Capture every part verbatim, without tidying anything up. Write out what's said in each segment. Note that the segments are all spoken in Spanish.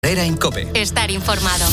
Era en COPE. Estar informado.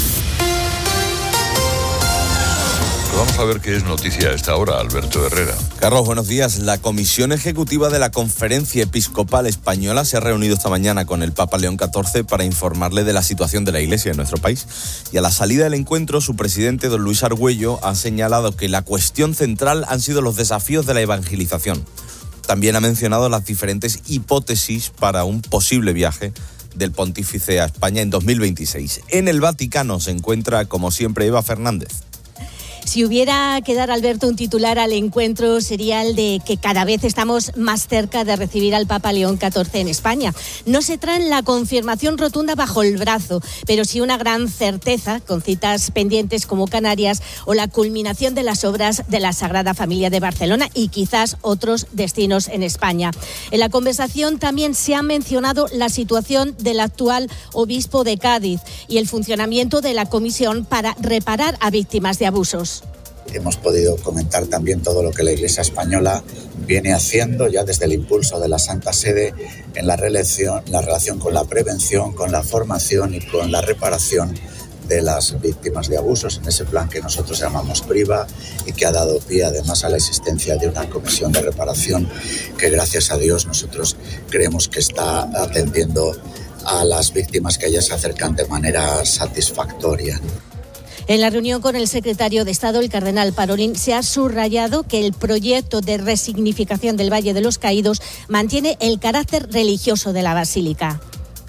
Vamos a ver qué es noticia a esta hora, Alberto Herrera. Carlos, buenos días. La Comisión Ejecutiva de la Conferencia Episcopal Española se ha reunido esta mañana con el Papa León catorce para informarle de la situación de la Iglesia en nuestro país. Y a la salida del encuentro, su presidente, don Luis Argüello, ha señalado que la cuestión central han sido los desafíos de la evangelización. También ha mencionado las diferentes hipótesis para un posible viaje del pontífice a España en dos mil veintiséis. En el Vaticano se encuentra, como siempre, Eva Fernández. Si hubiera que dar, Alberto, un titular al encuentro, sería el de que cada vez estamos más cerca de recibir al Papa León catorce en España. No se traen la confirmación rotunda bajo el brazo, pero sí una gran certeza, con citas pendientes como Canarias o la culminación de las obras de la Sagrada Familia de Barcelona y quizás otros destinos en España. En la conversación también se ha mencionado la situación del actual obispo de Cádiz y el funcionamiento de la comisión para reparar a víctimas de abusos. Hemos podido comentar también todo lo que la Iglesia española viene haciendo ya desde el impulso de la Santa Sede en la relación, la relación con la prevención, con la formación y con la reparación de las víctimas de abusos, en ese plan que nosotros llamamos PRIVA y que ha dado pie además a la existencia de una comisión de reparación que, gracias a Dios, nosotros creemos que está atendiendo a las víctimas que a ellas se acercan de manera satisfactoria. En la reunión con el secretario de Estado, el cardenal Parolin, se ha subrayado que el proyecto de resignificación del Valle de los Caídos mantiene el carácter religioso de la basílica.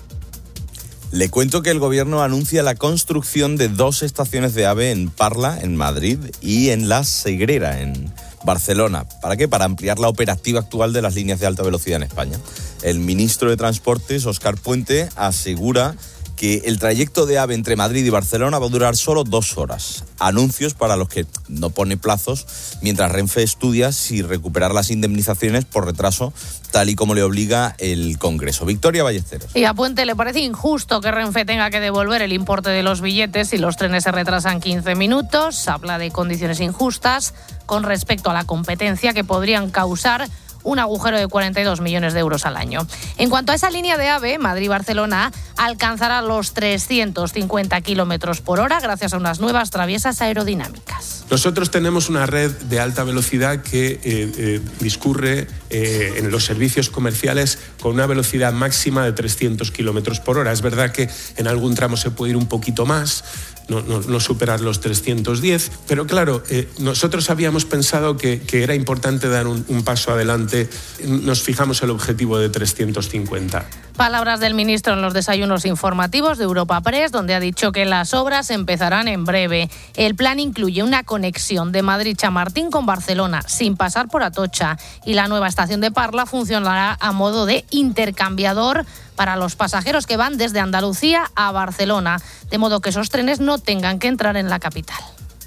Le cuento que el gobierno anuncia la construcción de dos estaciones de AVE en Parla, en Madrid, y en La Sagrera, en Barcelona. ¿Para qué? Para ampliar la operativa actual de las líneas de alta velocidad en España. El ministro de Transportes, Óscar Puente, asegura que el trayecto de AVE entre Madrid y Barcelona va a durar solo dos horas. Anuncios para los que no pone plazos, mientras Renfe estudia si recuperar las indemnizaciones por retraso, tal y como le obliga el Congreso. Victoria Ballesteros. Y a Puente le parece injusto que Renfe tenga que devolver el importe de los billetes si los trenes se retrasan quince minutos. Habla de condiciones injustas con respecto a la competencia que podrían causar un agujero de cuarenta y dos millones de euros al año. En cuanto a esa línea de AVE, Madrid-Barcelona alcanzará los trescientos cincuenta kilómetros por hora gracias a unas nuevas traviesas aerodinámicas. Nosotros tenemos una red de alta velocidad que eh, eh, discurre eh, en los servicios comerciales con una velocidad máxima de trescientos kilómetros por hora. Es verdad que en algún tramo se puede ir un poquito más, No, no, no superar los trescientos diez, pero claro, eh, nosotros habíamos pensado que, que era importante dar un, un paso adelante, nos fijamos el objetivo de trescientos cincuenta. Palabras del ministro en los desayunos informativos de Europa Press, donde ha dicho que las obras empezarán en breve. El plan incluye una conexión de Madrid-Chamartín con Barcelona, sin pasar por Atocha, y la nueva estación de Parla funcionará a modo de intercambiador para los pasajeros que van desde Andalucía a Barcelona, de modo que esos trenes no tengan que entrar en la capital.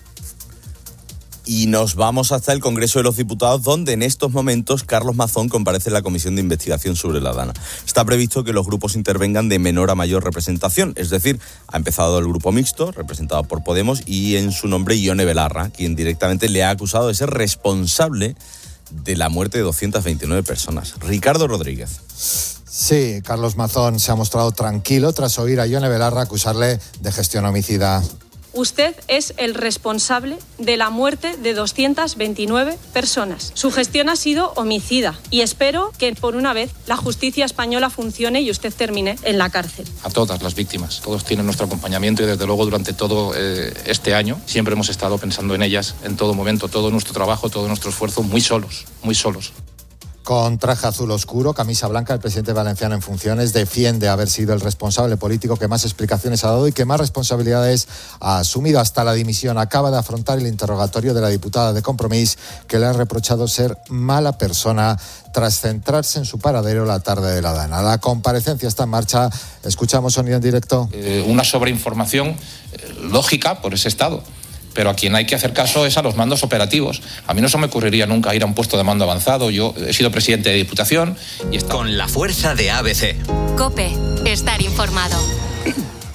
Y nos vamos hasta el Congreso de los Diputados, donde en estos momentos Carlos Mazón comparece en la Comisión de Investigación sobre la Dana. Está previsto que los grupos intervengan de menor a mayor representación, es decir, ha empezado el grupo mixto, representado por Podemos, y en su nombre Ione Belarra, quien directamente le ha acusado de ser responsable de la muerte de doscientas veintinueve personas. Ricardo Rodríguez. Sí, Carlos Mazón se ha mostrado tranquilo tras oír a Ione Belarra acusarle de gestión homicida. Usted es el responsable de la muerte de doscientas veintinueve personas. Su gestión ha sido homicida y espero que por una vez la justicia española funcione y usted termine en la cárcel. A todas las víctimas, todos tienen nuestro acompañamiento y desde luego durante todo eh, este año siempre hemos estado pensando en ellas en todo momento, todo nuestro trabajo, todo nuestro esfuerzo, muy solos, muy solos. Con traje azul oscuro, camisa blanca, el presidente valenciano en funciones defiende haber sido el responsable político que más explicaciones ha dado y que más responsabilidades ha asumido. Hasta la dimisión acaba de afrontar el interrogatorio de la diputada de Compromís, que le ha reprochado ser mala persona tras centrarse en su paradero la tarde de la Dana. La comparecencia está en marcha. Escuchamos sonido en directo. Eh, una sobreinformación eh, lógica por ese estado. Pero a quien hay que hacer caso es a los mandos operativos. A mí no se me ocurriría nunca ir a un puesto de mando avanzado. Yo he sido presidente de Diputación y está... Con la fuerza de A B C. COPE. Estar informado.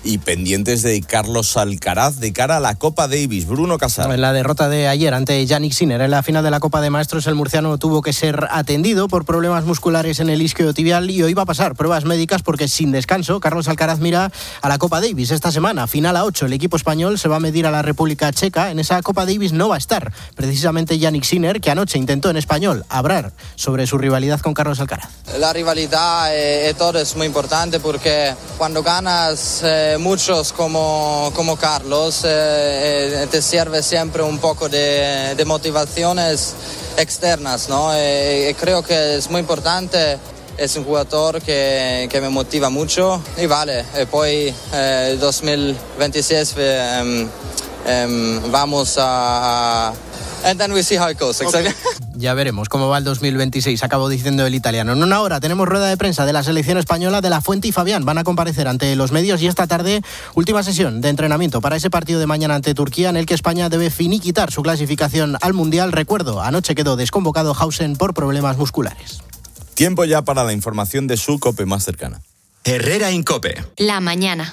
Y pendientes de Carlos Alcaraz de cara a la Copa Davis. Bruno Casal. En la derrota de ayer ante Jannik Sinner en la final de la Copa de Maestros, el murciano tuvo que ser atendido por problemas musculares en el isquio tibial y hoy va a pasar pruebas médicas porque sin descanso Carlos Alcaraz mira a la Copa Davis esta semana. Final a ocho. El equipo español se va a medir a la República Checa. En esa Copa Davis no va a estar precisamente Jannik Sinner, que anoche intentó en español hablar sobre su rivalidad con Carlos Alcaraz. La rivalidad y, y todo es muy importante porque cuando ganas eh, muchos como, como Carlos eh, eh, te sirve siempre un poco de, de motivaciones externas, ¿no? Eh, creo que es muy importante. Es un jugador que, que me motiva mucho y vale, e poi eh, dos mil veintiséis eh, eh, vamos a... And then we see how it goes, exactly. Ya veremos cómo va el dos mil veintiséis, acabo diciendo el italiano. En una hora tenemos rueda de prensa de la selección española. De la Fuente y Fabián van a comparecer ante los medios y esta tarde última sesión de entrenamiento para ese partido de mañana ante Turquía en el que España debe finiquitar su clasificación al Mundial. Recuerdo, anoche quedó desconvocado Hausen por problemas musculares. Tiempo ya para la información de su COPE más cercana. Herrera en COPE. La mañana.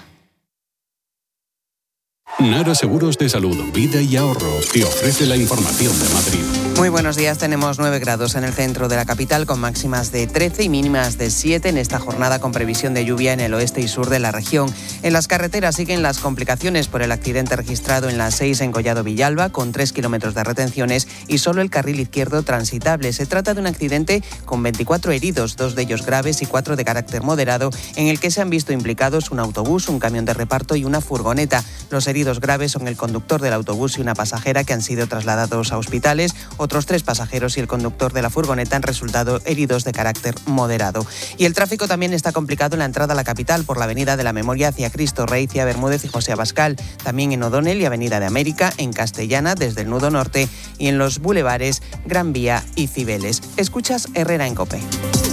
Nara Seguros de Salud, Vida y Ahorro te ofrece la información de Madrid. Muy buenos días, tenemos nueve grados en el centro de la capital con máximas de trece y mínimas de siete en esta jornada con previsión de lluvia en el oeste y sur de la región. En las carreteras siguen las complicaciones por el accidente registrado en la seis en Collado Villalba con tres kilómetros de retenciones y solo el carril izquierdo transitable. Se trata de un accidente con veinticuatro heridos, dos de ellos graves y cuatro de carácter moderado, en el que se han visto implicados un autobús, un camión de reparto y una furgoneta. Los heridos graves son el conductor del autobús y una pasajera que han sido trasladados a hospitales. Otros tres pasajeros y el conductor de la furgoneta han resultado heridos de carácter moderado. Y el tráfico también está complicado en la entrada a la capital por la Avenida de la Memoria hacia Cristo Rey, Cía Bermúdez y José Abascal. También en O'Donnell y Avenida de América, en Castellana desde el nudo norte y en los bulevares Gran Vía y Cibeles. Escuchas Herrera en COPE.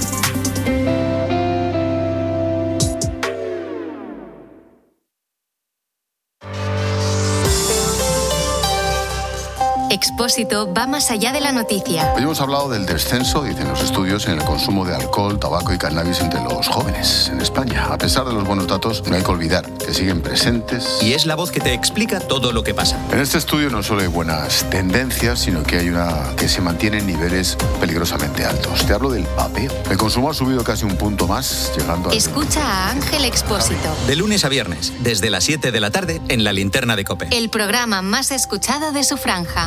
Expósito va más allá de la noticia. Hoy hemos hablado del descenso, dicen los estudios, en el consumo de alcohol, tabaco y cannabis entre los jóvenes en España. A pesar de los buenos datos, no hay que olvidar que siguen presentes. Y es la voz que te explica todo lo que pasa. En este estudio no solo hay buenas tendencias, sino que hay una que se mantiene en niveles peligrosamente altos. Te hablo del vapeo. El consumo ha subido casi un punto más, llegando a... Escucha a Ángel Expósito. De lunes a viernes, desde las siete de la tarde, en la Linterna de COPE. El programa más escuchado de su franja.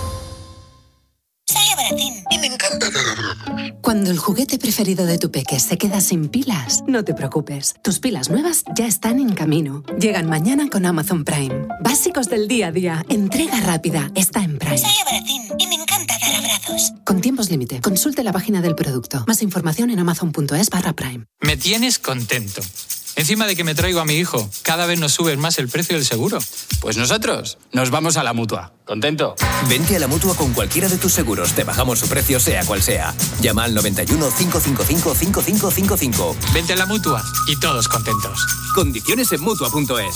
Soy Abratín y me encanta dar abrazos. Cuando el juguete preferido de tu peque se queda sin pilas, no te preocupes. Tus pilas nuevas ya están en camino. Llegan mañana con Amazon Prime. Básicos del día a día. Entrega rápida. Está en Prime. Soy Abratín y me encanta dar abrazos. Con tiempos límite. Consulte la página del producto. Más información en amazon.es barra Prime. Me tienes contento. Encima de que me traigo a mi hijo, cada vez nos subes más el precio del seguro. Pues nosotros nos vamos a la Mutua. ¿Contento? Vente a la Mutua con cualquiera de tus seguros. Te bajamos su precio sea cual sea. Llama al noventa y uno, cinco cinco cinco, cinco cinco cinco cinco. Vente a la Mutua y todos contentos. Condiciones en Mutua punto es.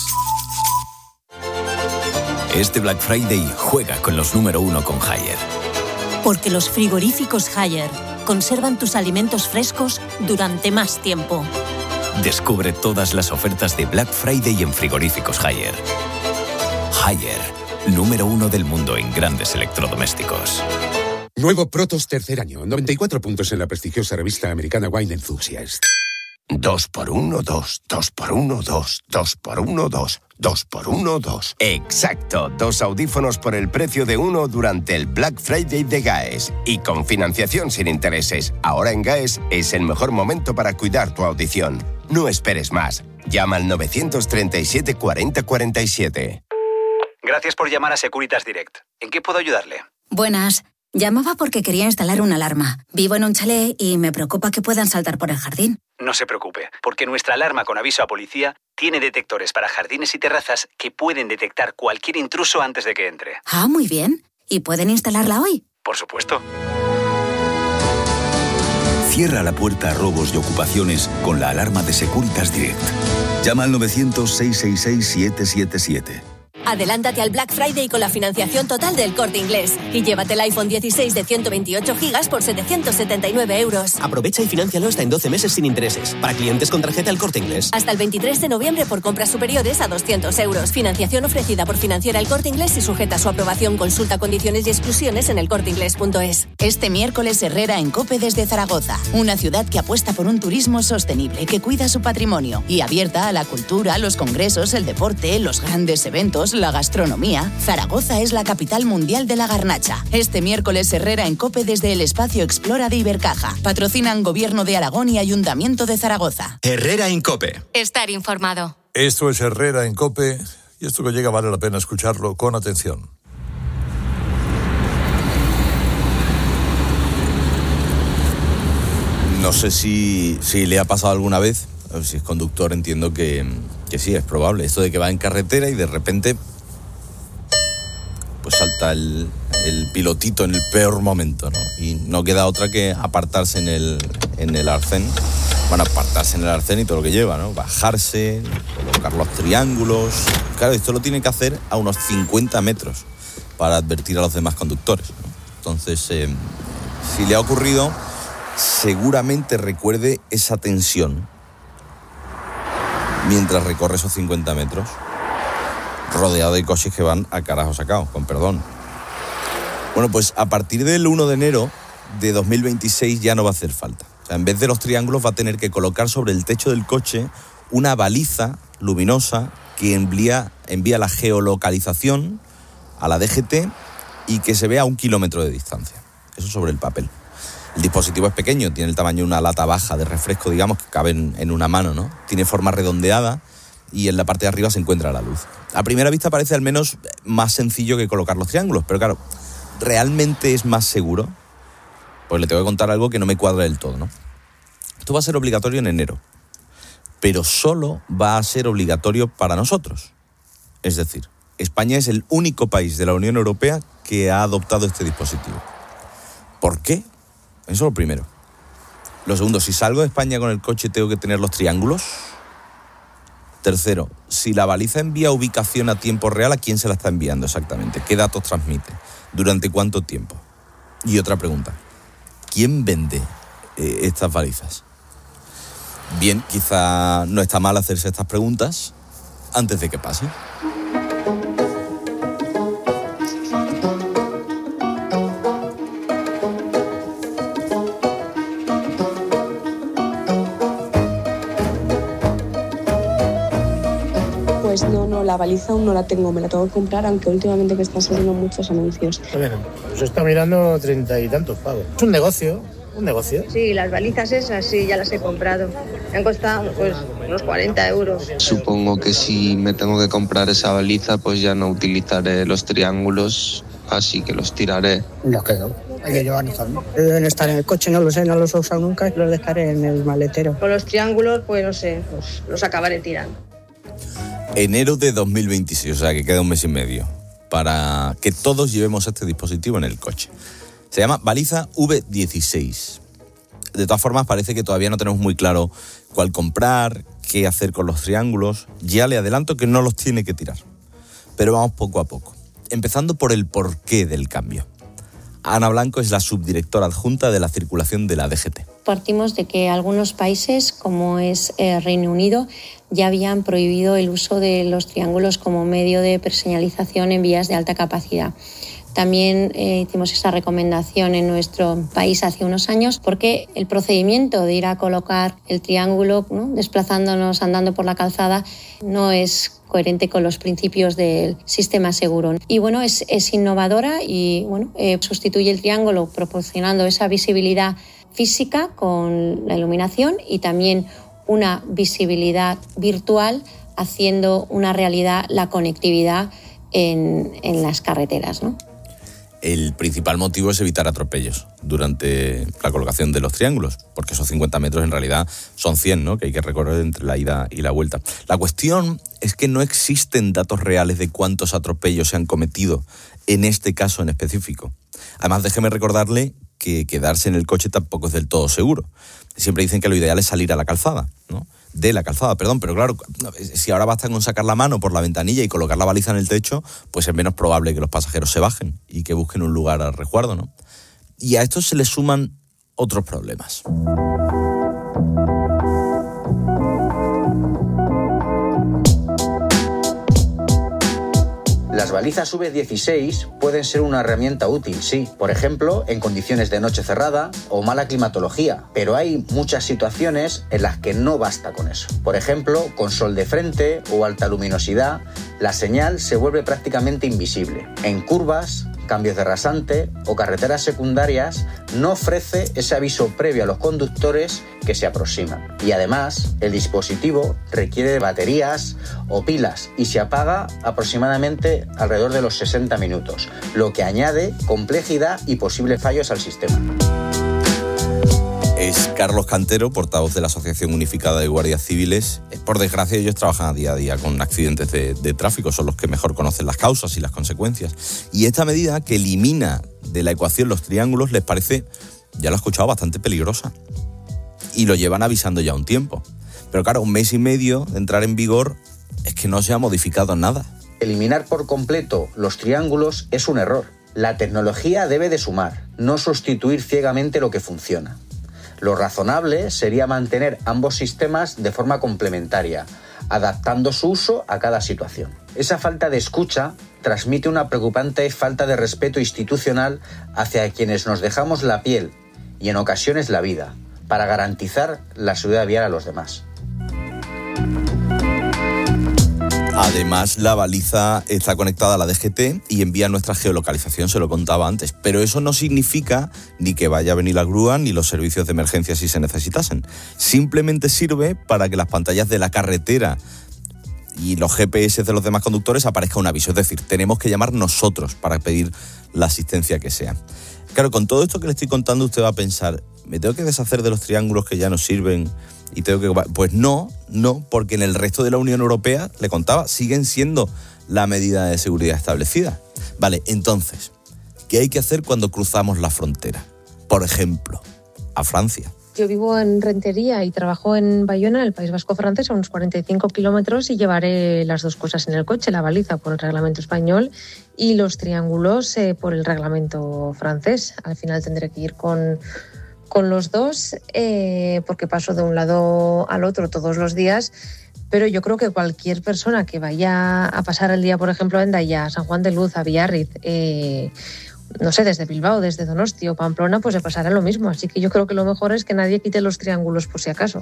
Este Black Friday juega con los número uno con Haier. Porque los frigoríficos Haier conservan tus alimentos frescos durante más tiempo. Descubre todas las ofertas de Black Friday en frigoríficos Haier. Haier, número uno del mundo en grandes electrodomésticos. Nuevo Protos tercer año, noventa y cuatro puntos en la prestigiosa revista americana Wine Enthusiast. Dos por uno, dos, dos por uno, dos, dos por uno, dos, dos por uno, dos. Exacto, dos audífonos por el precio de uno durante el Black Friday de GAES y con financiación sin intereses. Ahora en GAES es el mejor momento para cuidar tu audición. No esperes más. Llama al novecientos treinta y siete, cuarenta, cuarenta y siete. Gracias por llamar a Securitas Direct. ¿En qué puedo ayudarle? Buenas. Llamaba porque quería instalar una alarma. Vivo en un chalet y me preocupa que puedan saltar por el jardín. No se preocupe, porque nuestra alarma con aviso a policía tiene detectores para jardines y terrazas que pueden detectar cualquier intruso antes de que entre. Ah, muy bien. ¿Y pueden instalarla hoy? Por supuesto. Cierra la puerta a robos y ocupaciones con la alarma de Securitas Direct. Llama al novecientos, seiscientos sesenta y seis, siete siete siete. Adelántate al Black Friday con la financiación total del Corte Inglés y llévate el iPhone dieciséis de ciento veintiocho gigas por setecientos setenta y nueve euros. Aprovecha y financialo hasta en doce meses sin intereses. Para clientes con tarjeta El Corte Inglés. Hasta el veintitrés de noviembre por compras superiores a doscientos euros. Financiación ofrecida por Financiera El Corte Inglés y sujeta a su aprobación. Consulta condiciones y exclusiones en el corte inglés punto es. Este miércoles Herrera en COPE desde Zaragoza. Una ciudad que apuesta por un turismo sostenible, que cuida su patrimonio y abierta a la cultura, los congresos, el deporte, los grandes eventos, la gastronomía. Zaragoza es la capital mundial de la garnacha. Este miércoles Herrera en COPE desde el espacio Explora de Ibercaja. Patrocinan Gobierno de Aragón y Ayuntamiento de Zaragoza. Herrera en COPE. Estar informado. Esto es Herrera en COPE y esto que llega vale la pena escucharlo con atención. No sé si, si le ha pasado alguna vez, si es conductor entiendo que, que sí, es probable. Esto de que va en carretera y de repente pues salta el, el pilotito en el peor momento, ¿no? Y no queda otra que apartarse en el, en el arcén. Bueno, apartarse en el arcén y todo lo que lleva, ¿no? Bajarse, colocar los triángulos. Claro, esto lo tiene que hacer a unos cincuenta metros para advertir a los demás conductores, ¿no? Entonces, eh, si le ha ocurrido, seguramente recuerde esa tensión mientras recorre esos cincuenta metros, rodeado de coches que van a carajo sacado, con perdón. Bueno, pues a partir del uno de enero de dos mil veintiséis ya no va a hacer falta. O sea, en vez de los triángulos va a tener que colocar sobre el techo del coche una baliza luminosa que envía, envía la geolocalización a la D G T y que se vea a un kilómetro de distancia. Eso sobre el papel. El dispositivo es pequeño, tiene el tamaño de una lata baja de refresco, digamos, que cabe en, en una mano, ¿no? Tiene forma redondeada y en la parte de arriba se encuentra la luz. A primera vista parece al menos más sencillo que colocar los triángulos, pero claro, ¿realmente es más seguro? Pues le tengo que contar algo que no me cuadra del todo, ¿no? Esto va a ser obligatorio en enero, pero solo va a ser obligatorio para nosotros. Es decir, España es el único país de la Unión Europea que ha adoptado este dispositivo. ¿Por qué? Eso es lo primero. Lo segundo, si salgo de España con el coche, ¿tengo que tener los triángulos? Tercero, si la baliza envía ubicación a tiempo real, ¿a quién se la está enviando exactamente? ¿Qué datos transmite? ¿Durante cuánto tiempo? Y otra pregunta, ¿quién vende eh, estas balizas? Bien, quizá no está mal hacerse estas preguntas antes de que pase. Pues no, no, la baliza aún no la tengo, me la tengo que comprar, aunque últimamente que están saliendo muchos anuncios. Bueno, pues está mirando treinta y tantos pavos. Es un negocio, un negocio. Sí, las balizas esas sí, ya las he comprado. Me han costado pues unos cuarenta euros. Supongo que si me tengo que comprar esa baliza, pues ya no utilizaré los triángulos, así que los tiraré. Los quedo. Hay que llevarlos también. Deben estar en el coche, no lo sé, no los he usado nunca, los dejaré en el maletero. Con los triángulos, pues no sé, pues los acabaré tirando. Enero de dos mil veintiséis, o sea que queda un mes y medio para que todos llevemos este dispositivo en el coche. Se llama baliza V dieciséis. De todas formas, parece que todavía no tenemos muy claro cuál comprar, qué hacer con los triángulos. Ya le adelanto que no los tiene que tirar. Pero vamos poco a poco. Empezando por el porqué del cambio. Ana Blanco es la subdirectora adjunta de la circulación de la D G T. Partimos de que algunos países, como es eh, Reino Unido, ya habían prohibido el uso de los triángulos como medio de preseñalización en vías de alta capacidad. También eh, hicimos esa recomendación en nuestro país hace unos años porque el procedimiento de ir a colocar el triángulo, ¿no?, desplazándonos, andando por la calzada, no es coherente con los principios del sistema seguro. Y bueno, es, es innovadora y bueno, eh, sustituye el triángulo proporcionando esa visibilidad física con la iluminación y también una visibilidad virtual, haciendo una realidad la conectividad en, en las carreteras, ¿no? El principal motivo es evitar atropellos durante la colocación de los triángulos, porque esos cincuenta metros en realidad son cien, ¿no?, que hay que recorrer entre la ida y la vuelta. La cuestión es que no existen datos reales de cuántos atropellos se han cometido en este caso en específico. Además, déjeme recordarle que quedarse en el coche tampoco es del todo seguro. Siempre dicen que lo ideal es salir a la calzada, ¿no? de la calzada, perdón, pero claro, si ahora basta con sacar la mano por la ventanilla y colocar la baliza en el techo, pues es menos probable que los pasajeros se bajen y que busquen un lugar a resguardo, ¿no? Y a esto se le suman otros problemas. Las balizas U V dieciséis pueden ser una herramienta útil, sí, por ejemplo, en condiciones de noche cerrada o mala climatología, pero hay muchas situaciones en las que no basta con eso. Por ejemplo, con sol de frente o alta luminosidad, la señal se vuelve prácticamente invisible. En curvas, cambios de rasante o carreteras secundarias, no ofrece ese aviso previo a los conductores que se aproximan. Y además, el dispositivo requiere de baterías o pilas y se apaga aproximadamente alrededor de los sesenta minutos, lo que añade complejidad y posibles fallos al sistema. Es Carlos Cantero, portavoz de la Asociación Unificada de Guardias Civiles. Por desgracia, ellos trabajan a día a día con accidentes de, de tráfico, son los que mejor conocen las causas y las consecuencias. Y esta medida, que elimina de la ecuación los triángulos, les parece, ya lo he escuchado, bastante peligrosa. Y lo llevan avisando ya un tiempo. Pero claro, un mes y medio de entrar en vigor es que no se ha modificado nada. Eliminar por completo los triángulos es un error. La tecnología debe de sumar, no sustituir ciegamente lo que funciona. Lo razonable sería mantener ambos sistemas de forma complementaria, adaptando su uso a cada situación. Esa falta de escucha transmite una preocupante falta de respeto institucional hacia quienes nos dejamos la piel y en ocasiones la vida, para garantizar la seguridad vial a los demás. Además, la baliza está conectada a la D G T y envía nuestra geolocalización, se lo contaba antes. Pero eso no significa ni que vaya a venir la grúa ni los servicios de emergencia si se necesitasen. Simplemente sirve para que las pantallas de la carretera y los G P S de los demás conductores aparezca un aviso. Es decir, tenemos que llamar nosotros para pedir la asistencia que sea. Claro, con todo esto que le estoy contando, usted va a pensar, ¿me tengo que deshacer de los triángulos que ya no sirven? Y tengo que... Pues no, no, porque en el resto de la Unión Europea, le contaba, siguen siendo la medida de seguridad establecida. Vale, entonces, ¿qué hay que hacer cuando cruzamos la frontera? Por ejemplo, a Francia. Yo vivo en Rentería y trabajo en Bayona, el País Vasco francés, a unos cuarenta y cinco kilómetros, y llevaré las dos cosas en el coche, la baliza por el reglamento español y los triángulos eh, por el reglamento francés. Al final tendré que ir con... con los dos, eh, porque paso de un lado al otro todos los días, pero yo creo que cualquier persona que vaya a pasar el día, por ejemplo, en Daya, San Juan de Luz, a Biarritz, eh, no sé, desde Bilbao, desde Donosti o Pamplona, pues se pasará lo mismo. Así que yo creo que lo mejor es que nadie quite los triángulos por si acaso.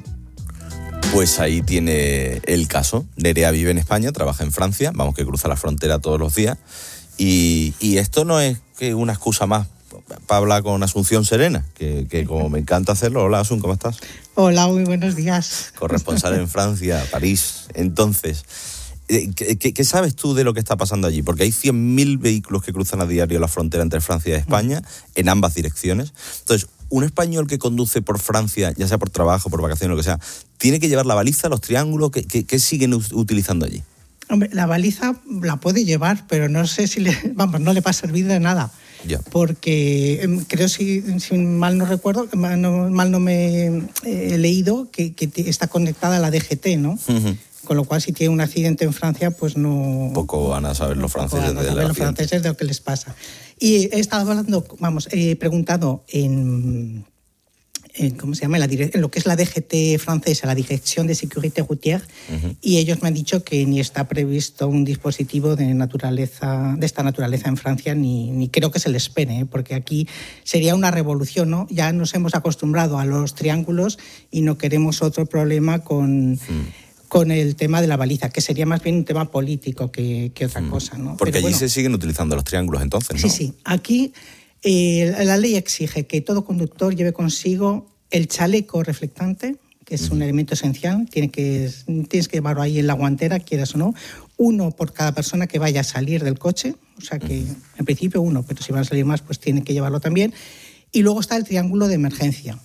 Pues ahí tiene el caso. Nerea vive en España, trabaja en Francia, vamos, que cruza la frontera todos los días, y, y esto no es que una excusa más para hablar con Asunción Serena, que, que como me encanta hacerlo. Hola, Asun, ¿cómo estás? Hola, muy buenos días. Corresponsal en Francia, París. Entonces, ¿qué, qué, qué sabes tú de lo que está pasando allí? Porque hay cien mil vehículos que cruzan a diario la frontera entre Francia y España, en ambas direcciones. Entonces, un español que conduce por Francia, ya sea por trabajo, por vacaciones, lo que sea, ¿tiene que llevar la baliza, los triángulos? ¿Qué, qué, qué siguen utilizando allí? Hombre, la baliza la puede llevar, pero no sé si le, vamos, no le va a servir de nada. Ya. Porque creo, si, si mal no recuerdo, mal no, mal no me eh, he leído, que, que está conectada a la D G T, ¿no? Uh-huh. Con lo cual, si tiene un accidente en Francia, pues no... Poco van a saber los franceses de saber los franceses de lo que les pasa. Y he estado hablando, vamos, he preguntado en... En, ¿cómo se llama? La, en lo que es la D G T francesa, la Dirección de Sécurité Routière, uh-huh. Y ellos me han dicho que ni está previsto un dispositivo de naturaleza de esta naturaleza en Francia, ni, ni creo que se le espere, ¿eh? Porque aquí sería una revolución, ¿no? Ya nos hemos acostumbrado a los triángulos y no queremos otro problema con... Uh-huh. con el tema de la baliza, que sería más bien un tema político que, que otra uh-huh. cosa, ¿no? Porque Pero allí bueno, se siguen utilizando los triángulos entonces, ¿no? Sí, sí. Aquí... Eh, la ley exige que todo conductor lleve consigo el chaleco reflectante, que es un elemento esencial. Tiene que, tienes que llevarlo ahí en la guantera, quieras o no. Uno por cada persona que vaya a salir del coche. O sea que, uh-huh. en principio, uno, pero si van a salir más, pues tienen que llevarlo también. Y luego está el triángulo de emergencia,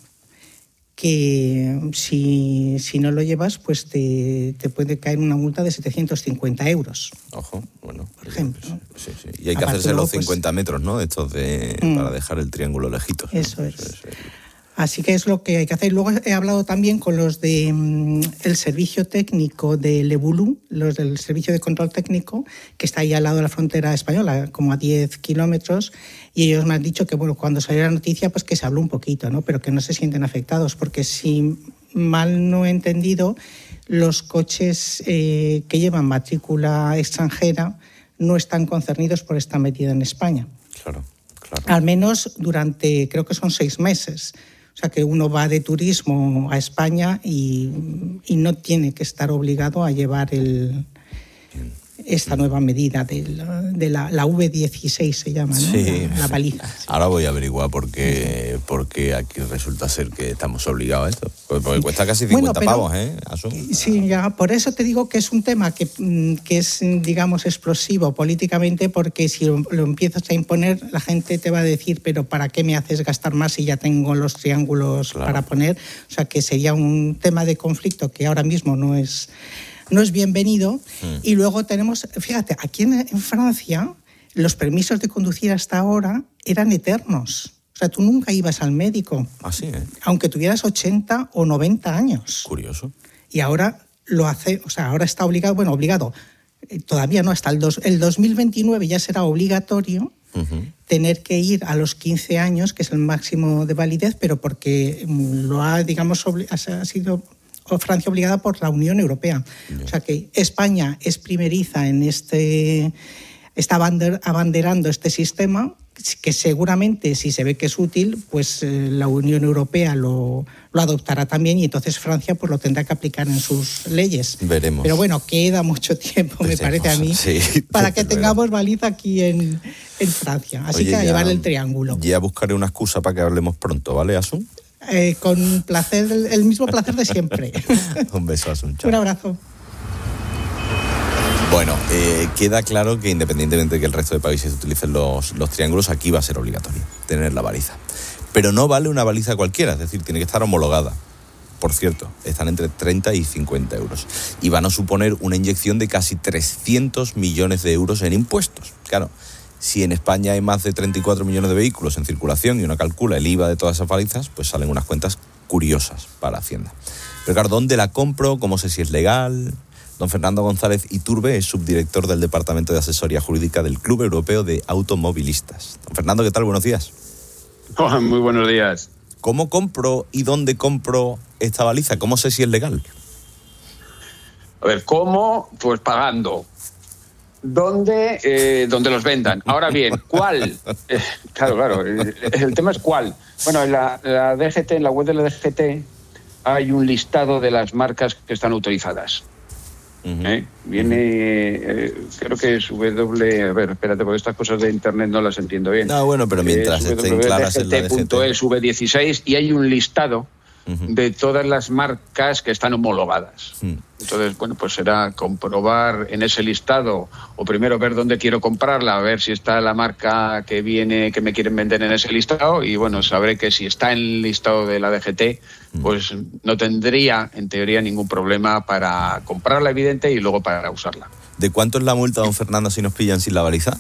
que si, si no lo llevas, pues te, te puede caer una multa de setecientos cincuenta euros. Ojo, bueno. Por ejemplo. ¿no? Sí, sí. Y hay que Aparte hacerse luego, los cincuenta pues, metros, ¿no? Estos de, mm, para dejar el triángulo lejitos, ¿no? Eso es. Sí, sí. Así que es lo que hay que hacer. Luego he hablado también con los de mm, el servicio técnico de Lebulú, los del servicio de control técnico, que está ahí al lado de la frontera española, como a diez kilómetros, y ellos me han dicho que bueno, cuando salió la noticia, pues que se habló un poquito, ¿no? Pero que no se sienten afectados, porque si mal no he entendido, los coches eh, que llevan matrícula extranjera no están concernidos por esta medida en España. Claro, claro. Al menos durante, creo que son seis meses. O sea, que uno va de turismo a España y, y no tiene que estar obligado a llevar el, esta nueva medida de la, de la, la V dieciséis, se llama, ¿no? Sí. La, la baliza. Sí. Ahora voy a averiguar por qué, por qué aquí resulta ser que estamos obligados a esto. Porque cuesta casi cincuenta bueno, pero, pavos, ¿eh? Asun. Sí, ya, por eso te digo que es un tema que, que es, digamos, explosivo políticamente, porque si lo, lo empiezas a imponer, la gente te va a decir, pero ¿para qué me haces gastar más si ya tengo los triángulos claro. para poner? O sea, que sería un tema de conflicto que ahora mismo no es... no es bienvenido. Mm. Y luego tenemos, fíjate, aquí en, en Francia los permisos de conducir hasta ahora eran eternos. O sea, tú nunca ibas al médico. Así, ¿eh? Aunque tuvieras ochenta o noventa años. Curioso. Y ahora lo hace, o sea, ahora está obligado, bueno, obligado, eh, todavía no, hasta el, dos, el dos mil veintinueve ya será obligatorio uh-huh. tener que ir a los quince años, que es el máximo de validez, pero porque lo ha, digamos, obli- ha sido... Francia obligada por la Unión Europea. Yeah. O sea que España es primeriza en este, está abander, abanderando este sistema, que seguramente, si se ve que es útil, pues eh, la Unión Europea lo, lo adoptará también y entonces Francia pues lo tendrá que aplicar en sus leyes. Veremos. Pero bueno, queda mucho tiempo, Veremos. me parece a mí, sí, para que tengamos baliza aquí en, en Francia. Así Oye, que a ya, llevar el triángulo. Ya buscaré una excusa para que hablemos pronto, ¿vale, Asun? Eh, con placer, el mismo placer de siempre. Un beso, Asun. Un abrazo. Bueno, eh, queda claro que independientemente de que el resto de países utilicen los, los triángulos, aquí va a ser obligatorio tener la baliza. Pero no vale una baliza cualquiera, es decir, tiene que estar homologada. Por cierto, están entre treinta y cincuenta euros. Y van a suponer una inyección de casi trescientos millones de euros en impuestos. Claro, si en España hay más de treinta y cuatro millones de vehículos en circulación y uno calcula el I V A de todas esas balizas, pues salen unas cuentas curiosas para Hacienda. Pero claro, ¿dónde la compro? ¿Cómo sé si es legal? Don Fernando González Iturbe es subdirector del Departamento de Asesoría Jurídica del Club Europeo de Automovilistas. Don Fernando, ¿qué tal? Buenos días. Oh, muy buenos días. ¿Cómo compro y dónde compro esta baliza? ¿Cómo sé si es legal? A ver, ¿cómo? Pues pagando. ¿Dónde? Eh, donde los vendan. Ahora bien, ¿cuál? Eh, claro, claro. El, el tema es cuál. Bueno, en la, la D G T, en la web de la D G T, hay un listado de las marcas que están autorizadas. Uh-huh. ¿Eh? Viene, eh, creo que es W... A ver, espérate, porque estas cosas de internet no las entiendo bien. No, bueno, pero mientras eh, estén claras en la D G T. Es V dieciséis y hay un listado uh-huh. de todas las marcas que están homologadas. Uh-huh. Entonces, bueno, pues será comprobar en ese listado, o primero ver dónde quiero comprarla, a ver si está la marca que viene, que me quieren vender en ese listado, y bueno, sabré que si está en el listado de la D G T, pues no tendría, en teoría, ningún problema para comprarla, evidente, y luego para usarla. ¿De cuánto es la multa, don Fernando, si nos pillan sin la baliza?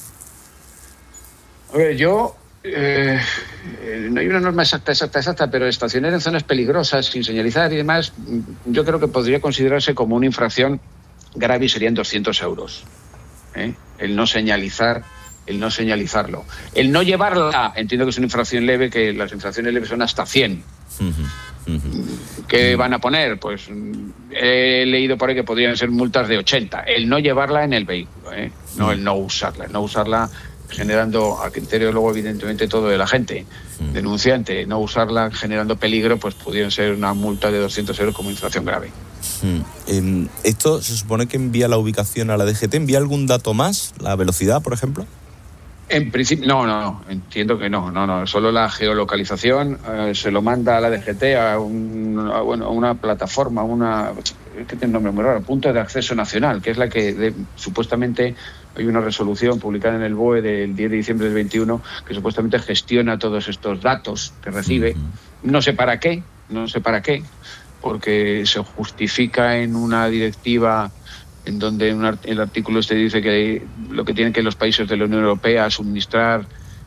A ver, yo... Eh, no hay una norma exacta, exacta, exacta, pero estacionar en zonas peligrosas, sin señalizar y demás, yo creo que podría considerarse como una infracción grave y serían doscientos euros. ¿Eh? El no señalizar, el no señalizarlo. El no llevarla, entiendo que es una infracción leve, que las infracciones leves son hasta cien. Uh-huh. Uh-huh. ¿Qué van a poner? Pues he leído por ahí que podrían ser multas de ochenta. El no llevarla en el vehículo, ¿eh? No uh-huh. el no usarla, el no usarla generando a criterio luego evidentemente todo de la gente mm. denunciante, no usarla generando peligro, pues pudieran ser una multa de doscientos euros como infracción grave. Mm. Eh, ¿Esto se supone que envía la ubicación a la D G T? ¿Envía algún dato más? ¿La velocidad, por ejemplo? En principio, no, no, no, entiendo que no, no, no, solo la geolocalización eh, se lo manda a la D G T a, un, a, bueno, a una plataforma, una, que tiene un nombre muy raro, punto de acceso nacional, que es la que de, supuestamente hay una resolución publicada en el B O E del diez de diciembre del veintiuno que supuestamente gestiona todos estos datos que recibe, uh-huh. no sé para qué, no sé para qué, porque se justifica en una directiva en donde el artículo este dice que lo que tienen que los países de la Unión Europea suministrar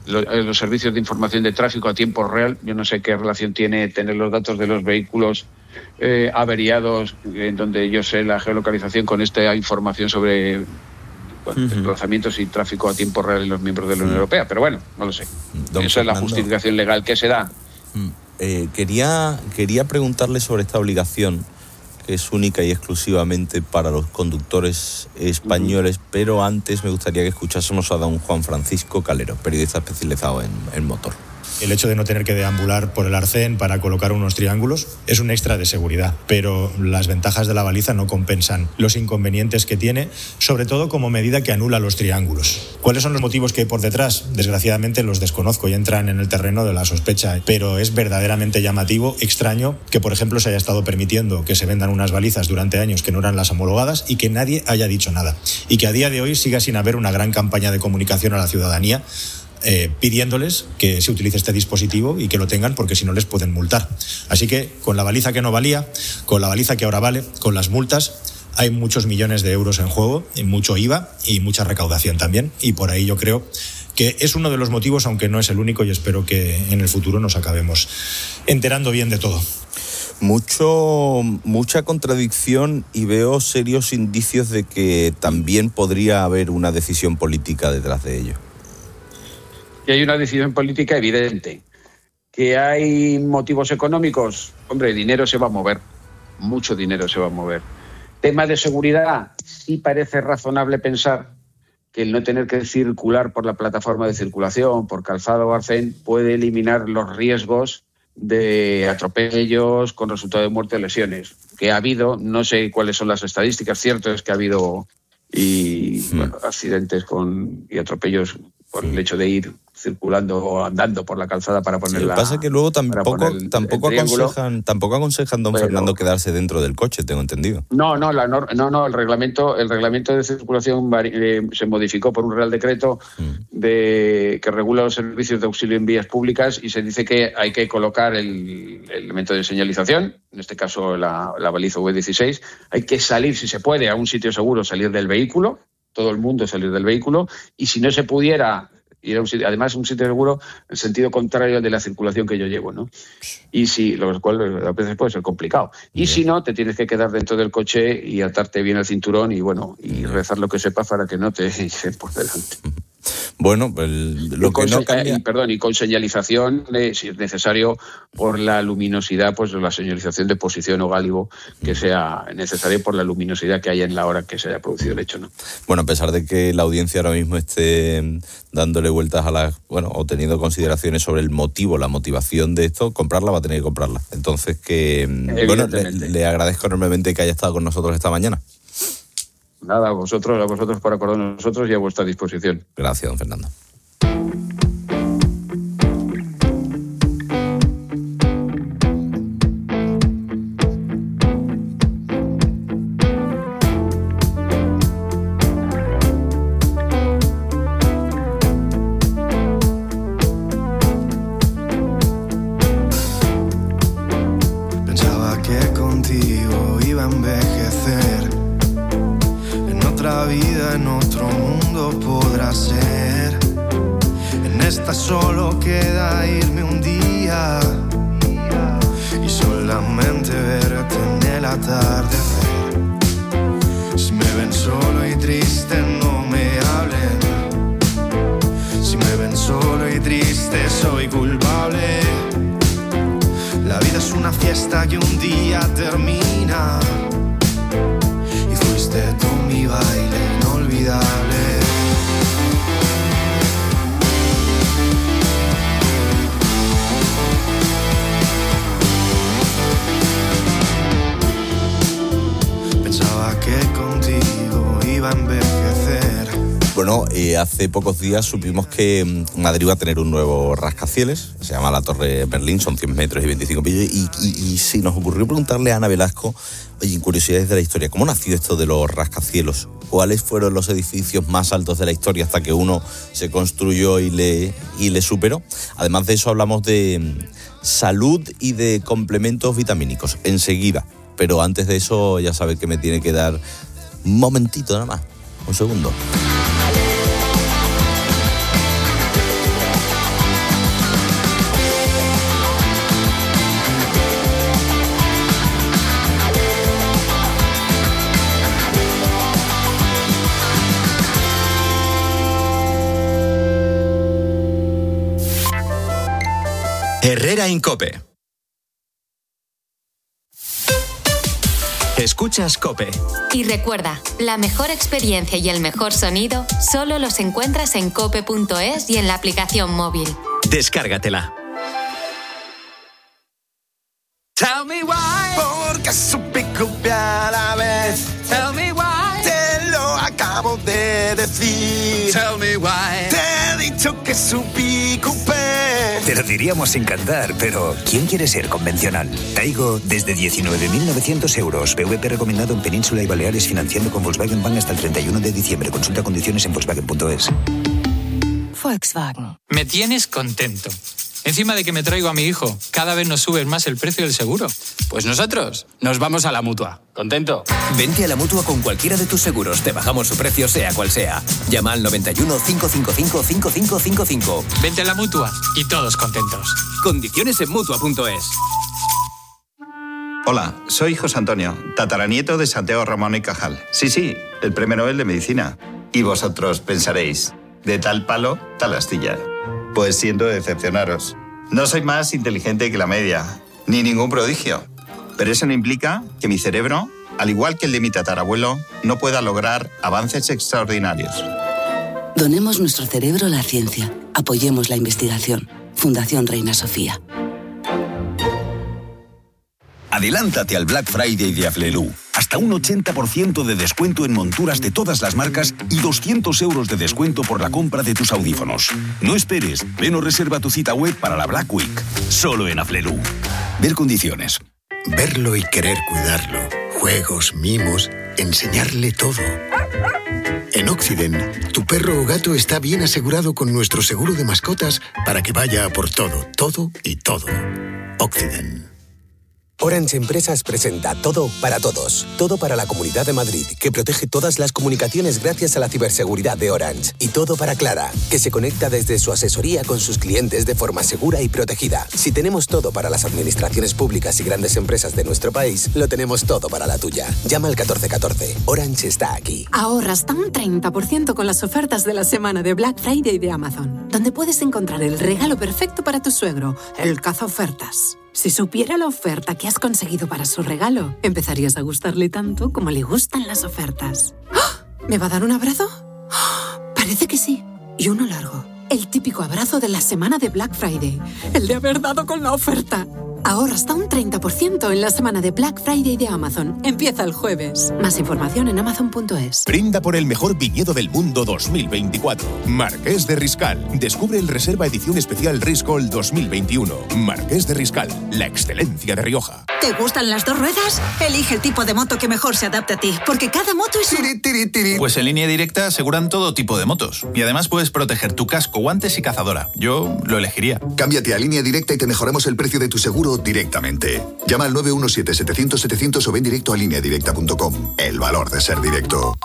los, los servicios de información de tráfico a tiempo real. Yo no sé qué relación tiene tener los datos de los vehículos eh, averiados, en donde yo sé la geolocalización, con esta información sobre bueno, uh-huh. desplazamientos y tráfico a tiempo real en los miembros de la Unión Europea. Pero bueno, no lo sé. Don Esa Fernando, es la justificación legal que se da. Eh, quería, quería preguntarle sobre esta obligación, que es única y exclusivamente para los conductores españoles, uh-huh. pero antes me gustaría que escuchásemos a don Juan Francisco Calero, periodista especializado en, en motor. El hecho de no tener que deambular por el arcén para colocar unos triángulos es un extra de seguridad, pero las ventajas de la baliza no compensan los inconvenientes que tiene, sobre todo como medida que anula los triángulos. ¿Cuáles son los motivos que hay por detrás? Desgraciadamente los desconozco y entran en el terreno de la sospecha, pero es verdaderamente llamativo, extraño, que por ejemplo se haya estado permitiendo que se vendan unas balizas durante años que no eran las homologadas y que nadie haya dicho nada, y que a día de hoy siga sin haber una gran campaña de comunicación a la ciudadanía Eh, pidiéndoles que se utilice este dispositivo y que lo tengan, porque si no les pueden multar. Así que con la baliza que no valía, con la baliza que ahora vale, con las multas, hay muchos millones de euros en juego, y mucho I V A y mucha recaudación también, y por ahí yo creo que es uno de los motivos, aunque no es el único, y espero que en el futuro nos acabemos enterando bien de todo. Mucho, mucha contradicción, y veo serios indicios de que también podría haber una decisión política detrás de ello. Que hay una decisión política evidente. Que hay motivos económicos, hombre, dinero se va a mover, mucho dinero se va a mover. Tema de seguridad, sí parece razonable pensar que el no tener que circular por la plataforma de circulación, por calzado o arcén, puede eliminar los riesgos de atropellos con resultado de muerte o lesiones. Que ha habido, no sé cuáles son las estadísticas, cierto es que ha habido y, mm. bueno, accidentes con, y atropellos por el hecho de ir circulando o andando por la calzada para poner la... Lo que pasa es que luego tampoco, el, tampoco, el aconsejan, tampoco aconsejan, don Pero, Fernando, quedarse dentro del coche, tengo entendido. No, no, la, no, no el reglamento el reglamento de circulación eh, se modificó por un Real Decreto mm. de que regula los servicios de auxilio en vías públicas, y se dice que hay que colocar el, el elemento de señalización, en este caso la, la baliza V dieciséis, hay que salir, si se puede, a un sitio seguro, salir del vehículo, todo el mundo salir del vehículo, y si no se pudiera... Y era un sitio, además un sitio seguro en sentido contrario al de la circulación que yo llevo, ¿no? Y si, lo cual a veces puede ser complicado. Y si no, te tienes que quedar dentro del coche y atarte bien el cinturón y bueno, y rezar lo que sepas para que no te lleven por delante. Bueno, el, lo y con, que no cambia... y, perdón, y con señalización, eh, si es necesario, por la luminosidad, pues la señalización de posición o gálibo que sea necesaria por la luminosidad que haya en la hora que se haya producido el hecho, ¿no? Bueno, a pesar de que la audiencia ahora mismo esté dándole vueltas a las... Bueno, o teniendo consideraciones sobre el motivo, la motivación de esto, comprarla va a tener que comprarla. Entonces, que... Bueno, le, le agradezco enormemente que haya estado con nosotros esta mañana. Nada, a vosotros, a vosotros por acordar con nosotros y a vuestra disposición. Gracias, don Fernando. Pensaba que contigo iba a envejecer. Otra vida en otro mundo podrá ser. En esta solo queda irme un día y solamente verte en el atardecer. Si me ven solo y triste no me hablen. Si me ven solo y triste soy culpable. La vida es una fiesta que un día termina. Fuiste tú mi baile inolvidable. Pensaba que contigo iba a envejecer. Bueno, eh, hace pocos días supimos que Madrid va a tener un nuevo rascacielos, se llama la Torre Berlín, son cien metros y veinticinco pisos, y, y, y sí, nos ocurrió preguntarle a Ana Velasco, oye, curiosidades de la historia, ¿cómo nació esto de los rascacielos? ¿Cuáles fueron los edificios más altos de la historia hasta que uno se construyó y le, y le superó? Además de eso hablamos de salud y de complementos vitamínicos, enseguida, pero antes de eso ya sabe que me tiene que dar un momentito nada más, un segundo. Herrera Incope. Escuchas COPE. Y recuerda, la mejor experiencia y el mejor sonido solo los encuentras en cope punto es y en la aplicación móvil. Descárgatela. Tell me why. Porque supe copiar a la vez. Tell me why. Te lo acabo de decir. Tell me why. Te he dicho que supí copiar. Te lo diríamos sin cantar, pero ¿quién quiere ser convencional? Taigo desde diecinueve mil novecientos euros. P V P recomendado en Península y Baleares, financiando con Volkswagen Bank hasta el treinta y uno de diciembre. Consulta condiciones en volkswagen punto es. Volkswagen. Me tienes contento. Encima de que me traigo a mi hijo, cada vez nos sube más el precio del seguro. Pues nosotros nos vamos a la Mutua. ¿Contento? Vente a la Mutua con cualquiera de tus seguros. Te bajamos su precio sea cual sea. Llama al noventa y uno, cinco cinco cinco, cinco cinco cinco cinco. Vente a la Mutua y todos contentos. Condiciones en Mutua punto es. Hola, soy José Antonio, tataranieto de Santiago Ramón y Cajal. Sí, sí, el premio Nobel de Medicina. Y vosotros pensaréis, de tal palo, tal astilla. Pues siento decepcionaros. No soy más inteligente que la media, ni ningún prodigio. Pero eso no implica que mi cerebro, al igual que el de mi tatarabuelo, no pueda lograr avances extraordinarios. Donemos nuestro cerebro a la ciencia. Apoyemos la investigación. Fundación Reina Sofía. Adelántate al Black Friday de Aflelu. Hasta un ochenta por ciento de descuento en monturas de todas las marcas y doscientos euros de descuento por la compra de tus audífonos. No esperes, ven o reserva tu cita web para la Black Week. Solo en Aflelu. Ver condiciones. Verlo y querer cuidarlo. Juegos, mimos, enseñarle todo. En Occident, tu perro o gato está bien asegurado con nuestro seguro de mascotas para que vaya a por todo, todo y todo. Occident. Orange Empresas presenta Todo para Todos. Todo para la Comunidad de Madrid, que protege todas las comunicaciones gracias a la ciberseguridad de Orange. Y Todo para Clara, que se conecta desde su asesoría con sus clientes de forma segura y protegida. Si tenemos todo para las administraciones públicas y grandes empresas de nuestro país, lo tenemos todo para la tuya. Llama al catorce catorce. Orange está aquí. Ahorra hasta un treinta por ciento con las ofertas de la semana de Black Friday de Amazon, donde puedes encontrar el regalo perfecto para tu suegro, el cazaofertas. Si supiera la oferta que has conseguido para su regalo, empezarías a gustarle tanto como le gustan las ofertas. ¡Oh! ¿Me va a dar un abrazo? ¡Oh! Parece que sí. Y uno largo. El típico abrazo de la semana de Black Friday. El de haber dado con la oferta. Ahorra hasta un treinta por ciento en la semana de Black Friday de Amazon. Empieza el jueves. Más información en amazon punto es. Brinda por el mejor viñedo del mundo dos mil veinticuatro. Marqués de Riscal. Descubre el Reserva Edición Especial Riscol dos mil veintiuno. Marqués de Riscal. La excelencia de Rioja. ¿Te gustan las dos ruedas? Elige el tipo de moto que mejor se adapte a ti, porque cada moto es un... Pues en Línea Directa aseguran todo tipo de motos. Y además puedes proteger tu casco, guantes y cazadora. Yo lo elegiría. Cámbiate a Línea Directa y te mejoramos el precio de tu seguro directamente. Llama al nueve uno siete, setecientos, setecientos o ven directo a línea directa punto com. El valor de ser directo.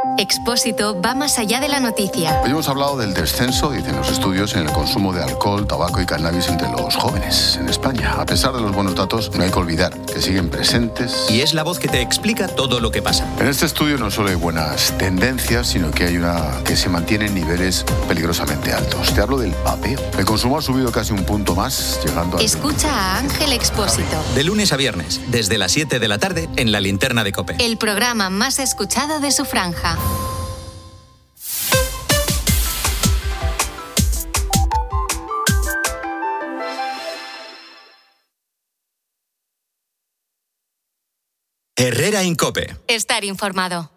Expósito va más allá de la noticia. Hoy hemos hablado del descenso, dicen los estudios, en el consumo de alcohol, tabaco y cannabis entre los jóvenes en España. A pesar de los buenos datos, no hay que olvidar que siguen presentes. Y es la voz que te explica todo lo que pasa. En este estudio no solo hay buenas tendencias, sino que hay una que se mantiene en niveles peligrosamente altos. Te hablo del vapeo. El consumo ha subido casi un punto más, llegando a... Escucha a Ángel Expósito. De lunes a viernes, desde las siete de la tarde, en la Linterna de COPE. El programa más escuchado de su franja. Herrera Incope. Estar informado.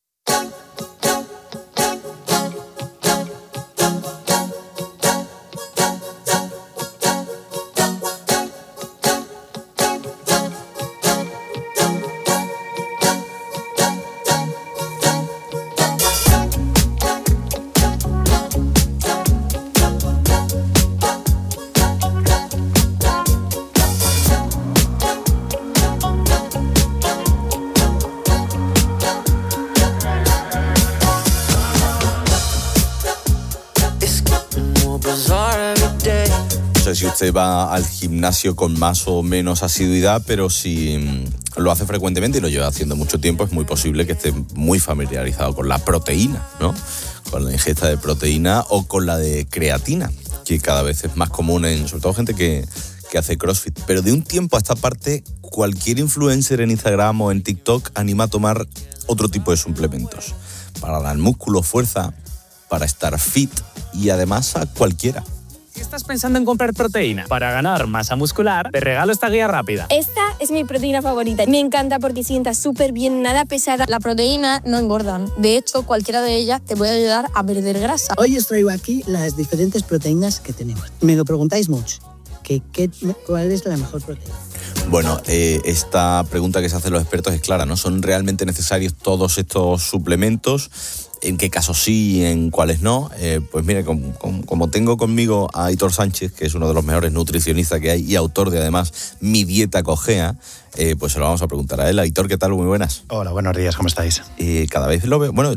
No sé si usted va al gimnasio con más o menos asiduidad, pero si lo hace frecuentemente y lo lleva haciendo mucho tiempo, es muy posible que esté muy familiarizado con la proteína, ¿no? Con la ingesta de proteína o con la de creatina, que cada vez es más común en, sobre todo gente que, que hace CrossFit. Pero de un tiempo a esta parte, cualquier influencer en Instagram o en TikTok anima a tomar otro tipo de suplementos. Para dar músculo, fuerza, para estar fit y además a cualquiera. Si estás pensando en comprar proteína para ganar masa muscular, te regalo esta guía rápida. Esta es mi proteína favorita. Me encanta porque sienta súper bien, nada pesada. La proteína no engordan. De hecho, cualquiera de ellas te puede ayudar a perder grasa. Hoy os traigo aquí las diferentes proteínas que tenemos. Me lo preguntáis mucho. ¿Qué, qué, ¿Cuál es la mejor proteína? Bueno, eh, esta pregunta que se hacen los expertos es clara, ¿no? ¿Son realmente necesarios todos estos suplementos? ¿En qué casos sí, en cuáles no? Eh, pues mira, como, como, como tengo conmigo a Aitor Sánchez, que es uno de los mejores nutricionistas que hay y autor de, además, Mi Dieta Cogea, eh, pues se lo vamos a preguntar a él. Aitor, ¿qué tal? Muy buenas. Hola, buenos días, ¿cómo estáis? Eh, cada vez lo veo... Bueno,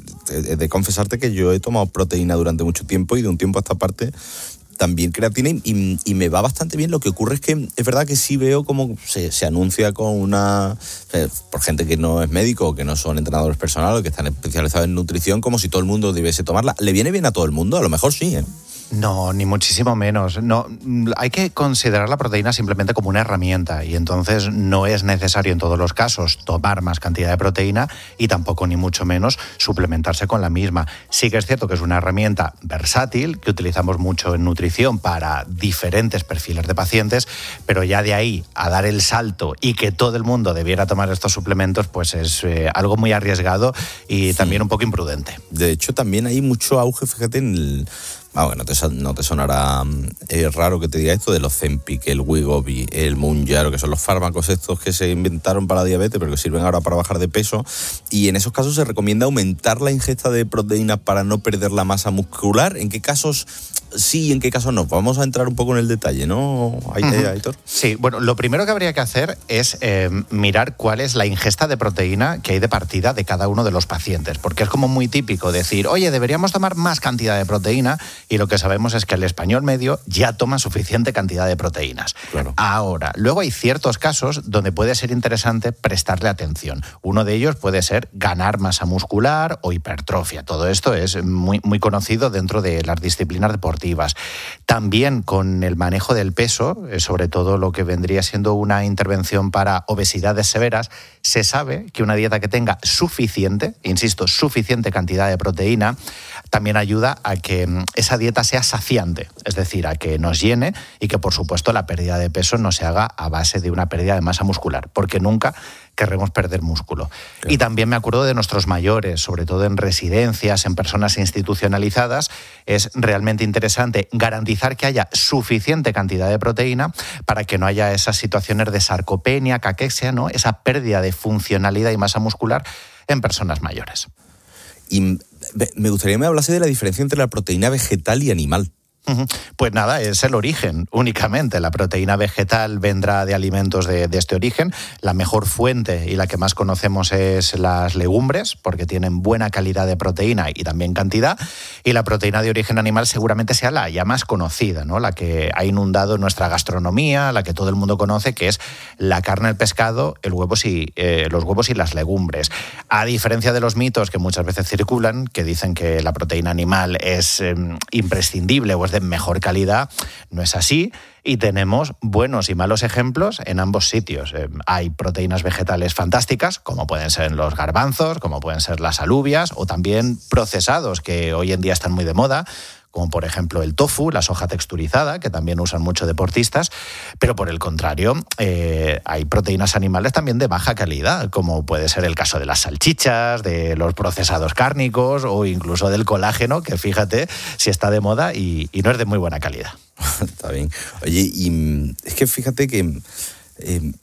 he de confesarte que yo he tomado proteína durante mucho tiempo y de un tiempo a esta parte también creatina y, y, y me va bastante bien. Lo que ocurre es que es verdad que sí veo como se, se anuncia con una... Eh, por gente que no es médico o que no son entrenadores personales, que están especializados en nutrición, como si todo el mundo debiese tomarla. ¿Le viene bien a todo el mundo? A lo mejor sí, ¿eh? No, ni muchísimo menos. No, hay que considerar la proteína simplemente como una herramienta y entonces no es necesario en todos los casos tomar más cantidad de proteína y tampoco ni mucho menos suplementarse con la misma. Sí que es cierto que es una herramienta versátil que utilizamos mucho en nutrición para diferentes perfiles de pacientes, pero ya de ahí a dar el salto y que todo el mundo debiera tomar estos suplementos, pues es eh, algo muy arriesgado y sí, también un poco imprudente. De hecho, también hay mucho auge, fíjate, en el... Ah, bueno, no te, no te sonará eh, raro que te diga esto de los Ozempic, el Wegovy, el Mounjaro, que son los fármacos estos que se inventaron para la diabetes, pero que sirven ahora para bajar de peso. Y en esos casos se recomienda aumentar la ingesta de proteínas para no perder la masa muscular. ¿En qué casos sí y en qué casos no? Vamos a entrar un poco en el detalle, ¿no, Aitor? Sí, bueno, lo primero que habría que hacer es eh, mirar cuál es la ingesta de proteína que hay de partida de cada uno de los pacientes, porque es como muy típico decir, oye, deberíamos tomar más cantidad de proteína, y lo que sabemos es que el español medio ya toma suficiente cantidad de proteínas. Claro. Ahora, luego hay ciertos casos donde puede ser interesante prestarle atención. Uno de ellos puede ser ganar masa muscular o hipertrofia. Todo esto es muy, muy conocido dentro de las disciplinas deportivas. También con el manejo del peso, sobre todo lo que vendría siendo una intervención para obesidades severas, se sabe que una dieta que tenga suficiente, insisto, suficiente cantidad de proteína, también ayuda a que esa dieta sea saciante, es decir, a que nos llene y que, por supuesto, la pérdida de peso no se haga a base de una pérdida de masa muscular, porque nunca querremos perder músculo. Claro. Y también me acuerdo de nuestros mayores, sobre todo en residencias, en personas institucionalizadas, es realmente interesante garantizar que haya suficiente cantidad de proteína para que no haya esas situaciones de sarcopenia, caquexia, ¿no? Esa pérdida de funcionalidad y masa muscular en personas mayores. Y me gustaría que me hablase de la diferencia entre la proteína vegetal y animal. Pues nada, es el origen únicamente. La proteína vegetal vendrá de alimentos de, de este origen. La mejor fuente y la que más conocemos es las legumbres, porque tienen buena calidad de proteína y también cantidad. Y la proteína de origen animal seguramente sea la ya más conocida, ¿no? La que ha inundado nuestra gastronomía, la que todo el mundo conoce, que es la carne, el pescado, el huevos y, eh, los huevos y las legumbres. A diferencia de los mitos que muchas veces circulan, que dicen que la proteína animal es eh, imprescindible o es de mejor calidad, no es así y tenemos buenos y malos ejemplos en ambos sitios. Eh, hay proteínas vegetales fantásticas, como pueden ser los garbanzos, como pueden ser las alubias o también procesados que hoy en día están muy de moda, como por ejemplo el tofu, la soja texturizada, que también usan mucho deportistas, pero por el contrario, eh, hay proteínas animales también de baja calidad, como puede ser el caso de las salchichas, de los procesados cárnicos o incluso del colágeno, que fíjate si está de moda y, y no es de muy buena calidad. Está bien. Oye, y es que fíjate que eh,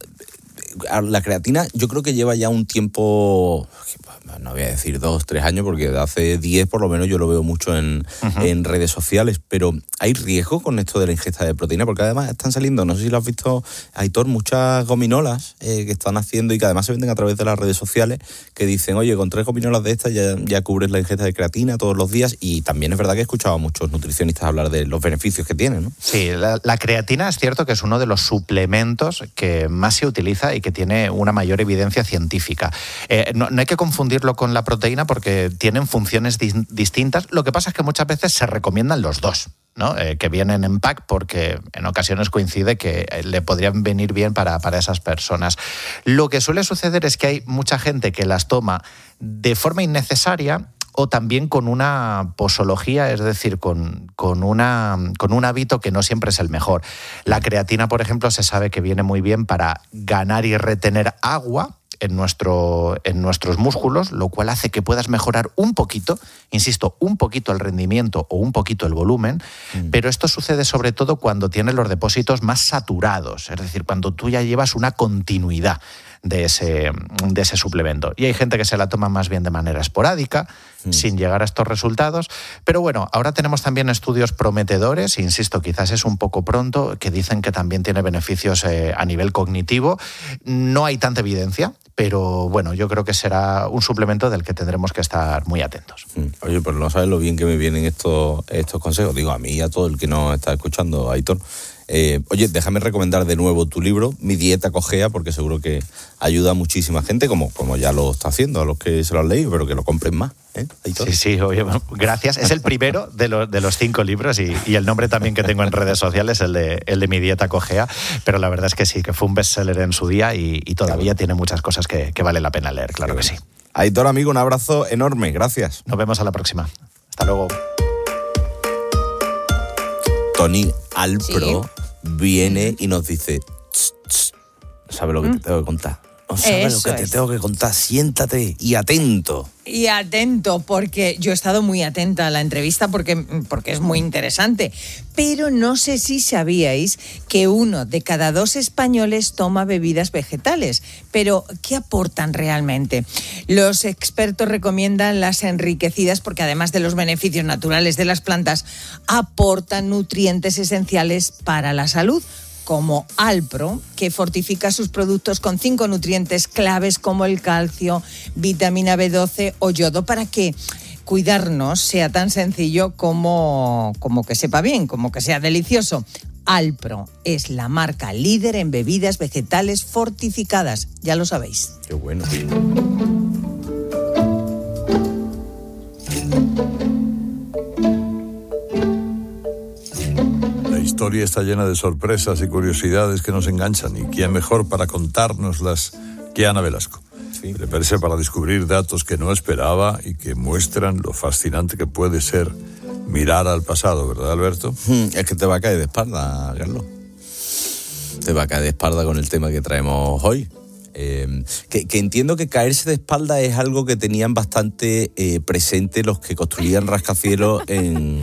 la creatina yo creo que lleva ya un tiempo... No voy a decir dos, tres años, porque de hace diez por lo menos yo lo veo mucho en, uh-huh. en redes sociales, pero ¿hay riesgo con esto de la ingesta de proteína? Porque además están saliendo, no sé si lo has visto, Aitor, muchas gominolas eh, que están haciendo y que además se venden a través de las redes sociales, que dicen, oye, con tres gominolas de estas ya, ya cubres la ingesta de creatina todos los días, y también es verdad que he escuchado a muchos nutricionistas hablar de los beneficios que tiene, ¿no? Sí, la, la creatina es cierto que es uno de los suplementos que más se utiliza y que tiene una mayor evidencia científica. Eh, no, no hay que confundirlo con la proteína porque tienen funciones di- distintas. Lo que pasa es que muchas veces se recomiendan los dos. ¿no? Eh, que vienen en pack porque en ocasiones coincide que le podrían venir bien para, para esas personas. Lo que suele suceder es que hay mucha gente que las toma de forma innecesaria o también con una posología, es decir, con, con, una, con un hábito que no siempre es el mejor. La creatina, por ejemplo, se sabe que viene muy bien para ganar y retener agua en, nuestro, en nuestros músculos, lo cual hace que puedas mejorar un poquito, insisto, un poquito el rendimiento o un poquito el volumen, mm. pero esto sucede sobre todo cuando tienes los depósitos más saturados, es decir, cuando tú ya llevas una continuidad de ese, de ese suplemento. Y hay gente que se la toma más bien de manera esporádica, mm. sin llegar a estos resultados. Pero bueno, ahora tenemos también estudios prometedores, insisto, quizás es un poco pronto, que dicen que también tiene beneficios eh, a nivel cognitivo. No hay tanta evidencia, pero bueno, yo creo que será un suplemento del que tendremos que estar muy atentos. Oye, pero no sabes lo bien que me vienen estos, estos consejos. Digo, a mí y a todo el que nos está escuchando, Aitor. Eh, oye, déjame recomendar de nuevo tu libro, Mi dieta cojea, porque seguro que ayuda a muchísima gente, como, como ya lo está haciendo a los que se lo han leído, pero que lo compren más. ¿eh? Sí, sí, oye, gracias. Es el primero de los, de los cinco libros y, y el nombre también que tengo en redes sociales, el de, el de Mi dieta cojea, pero la verdad es que sí, que fue un bestseller en su día y, y todavía tiene muchas cosas que, que vale la pena leer, claro Qué que bueno. sí. Aitor, amigo, un abrazo enorme, gracias. Nos vemos a la próxima. Hasta luego. Tony Alpro Sí. viene y nos dice, ¿sabes lo que te tengo que contar? No sabes Eso lo que te es. tengo que contar, siéntate y atento. Y atento, porque yo he estado muy atenta a la entrevista porque, porque es muy interesante. Pero no sé si sabíais que uno de cada dos españoles toma bebidas vegetales. Pero, ¿qué aportan realmente? Los expertos recomiendan las enriquecidas porque además de los beneficios naturales de las plantas, aportan nutrientes esenciales para la salud, como Alpro, que fortifica sus productos con cinco nutrientes claves como el calcio, vitamina B doce o yodo, para que cuidarnos sea tan sencillo como, como que sepa bien, como que sea delicioso. Alpro es la marca líder en bebidas vegetales fortificadas, ya lo sabéis. Qué bueno. La historia está llena de sorpresas y curiosidades que nos enganchan, y quién mejor para contárnoslas que Ana Velasco. Sí. Prepárese para descubrir datos que no esperaba y que muestran lo fascinante que puede ser mirar al pasado, ¿verdad, Alberto? Es que te va a caer de espalda, Carlos. Te va a caer de espalda con el tema que traemos hoy. Eh, que, que entiendo que caerse de espalda es algo que tenían bastante eh, presente los que construían rascacielos en...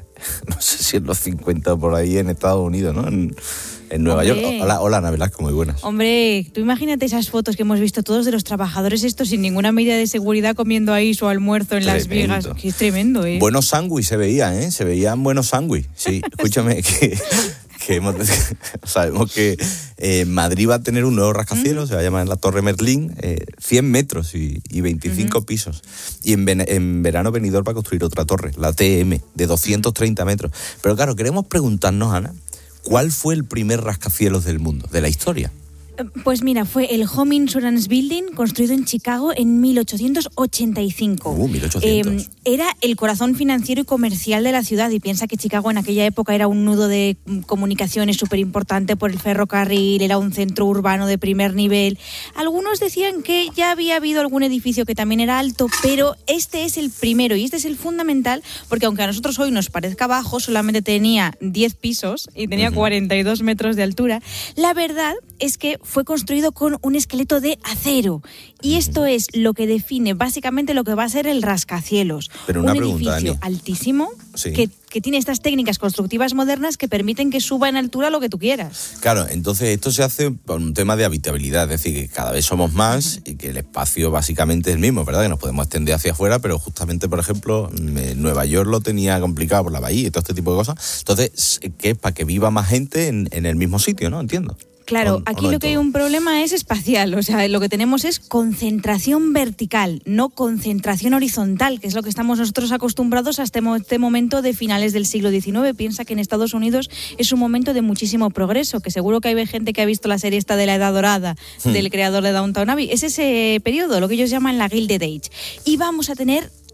no sé si en los cincuenta por ahí en Estados Unidos, ¿no? En, en Nueva Hombre. York. Hola, hola, Ana Velasco, muy buenas. Hombre, tú imagínate esas fotos que hemos visto todos de los trabajadores estos sin ninguna medida de seguridad comiendo ahí su almuerzo en Las Tremendo. Vegas. Que es tremendo, ¿eh? Buenos sándwiches se veían, ¿eh? Se veían buenos sándwiches. Sí, escúchame, que, que hemos, sabemos que eh, Madrid va a tener un nuevo rascacielos, mm. se va a llamar la Torre Merlín, eh, cien metros y, y veinticinco uh-huh. pisos. Y en, en verano Benidorm va a construir otra torre, la T M, de doscientos treinta metros. Pero claro, queremos preguntarnos, Ana, ¿cuál fue el primer rascacielos del mundo, de la historia? Pues mira, fue el Home Insurance Building, construido en Chicago en mil ochocientos ochenta y cinco. Uh, mil ochocientos. Eh, era el corazón financiero y comercial de la ciudad, y piensa que Chicago en aquella época era un nudo de comunicaciones súper importante por el ferrocarril, era un centro urbano de primer nivel. Algunos decían que ya había habido algún edificio que también era alto, pero este es el primero y este es el fundamental, porque aunque a nosotros hoy nos parezca bajo, solamente tenía diez pisos y tenía uh-huh. cuarenta y dos metros de altura. La verdad es que fue construido con un esqueleto de acero. Y esto es lo que define básicamente lo que va a ser el rascacielos. Pero una un pregunta, edificio Ani. altísimo Sí. que, que tiene estas técnicas constructivas modernas que permiten que suba en altura lo que tú quieras. Claro, entonces esto se hace por un tema de habitabilidad, es decir, que cada vez somos más y que el espacio básicamente es el mismo, ¿verdad? Que nos podemos extender hacia afuera, pero justamente, por ejemplo, Nueva York lo tenía complicado por la bahía y todo este tipo de cosas. Entonces, ¿qué es? Para que viva más gente en, en el mismo sitio, ¿no? Entiendo. Claro, O- o aquí no lo del que hay todo. un problema es espacial, o sea, lo que tenemos es concentración vertical, no concentración horizontal, que es lo que estamos nosotros acostumbrados hasta este mo- este momento de finales del siglo diecinueve. Piensa que en Estados Unidos es un momento de muchísimo progreso, que seguro que hay gente que ha visto la serie esta de la Edad Dorada, Hmm. del creador de Downton Abbey. Es ese periodo, lo que ellos llaman la Gilded Age. Y vamos a tener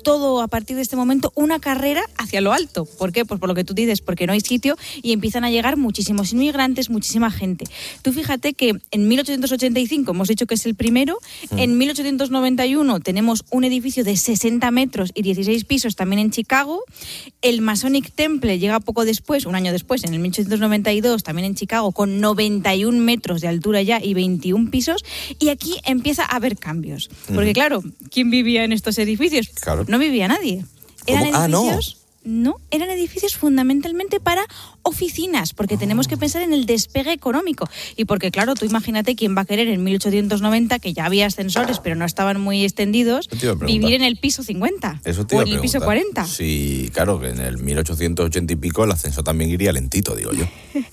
todo a partir de este momento una carrera hacia lo alto. ¿Por qué? Pues por lo que tú dices, porque no hay sitio y empiezan a llegar muchísimos inmigrantes, muchísima gente. Tú fíjate que en mil ochocientos ochenta y cinco hemos dicho que es el primero, mm. en mil ochocientos noventa y uno tenemos un edificio de sesenta metros y dieciséis pisos también en Chicago. El Masonic Temple llega poco después, un año después, en el mil ochocientos noventa y dos, también en Chicago, con noventa y un metros de altura ya y veintiún pisos. Y aquí empieza a haber cambios. Porque claro, ¿quién vivía en estos edificios? Claro. No vivía nadie. Eran ¿Cómo? edificios... Ah, no. No, eran edificios fundamentalmente para oficinas, porque oh. tenemos que pensar en el despegue económico. Y porque, claro, tú imagínate quién va a querer en mil ochocientos noventa, que ya había ascensores, pero no estaban muy extendidos, vivir en el piso cincuenta Eso te iba o en el piso cuarenta. Sí, claro, que en el mil ochocientos ochenta y pico el ascensor también iría lentito, digo yo.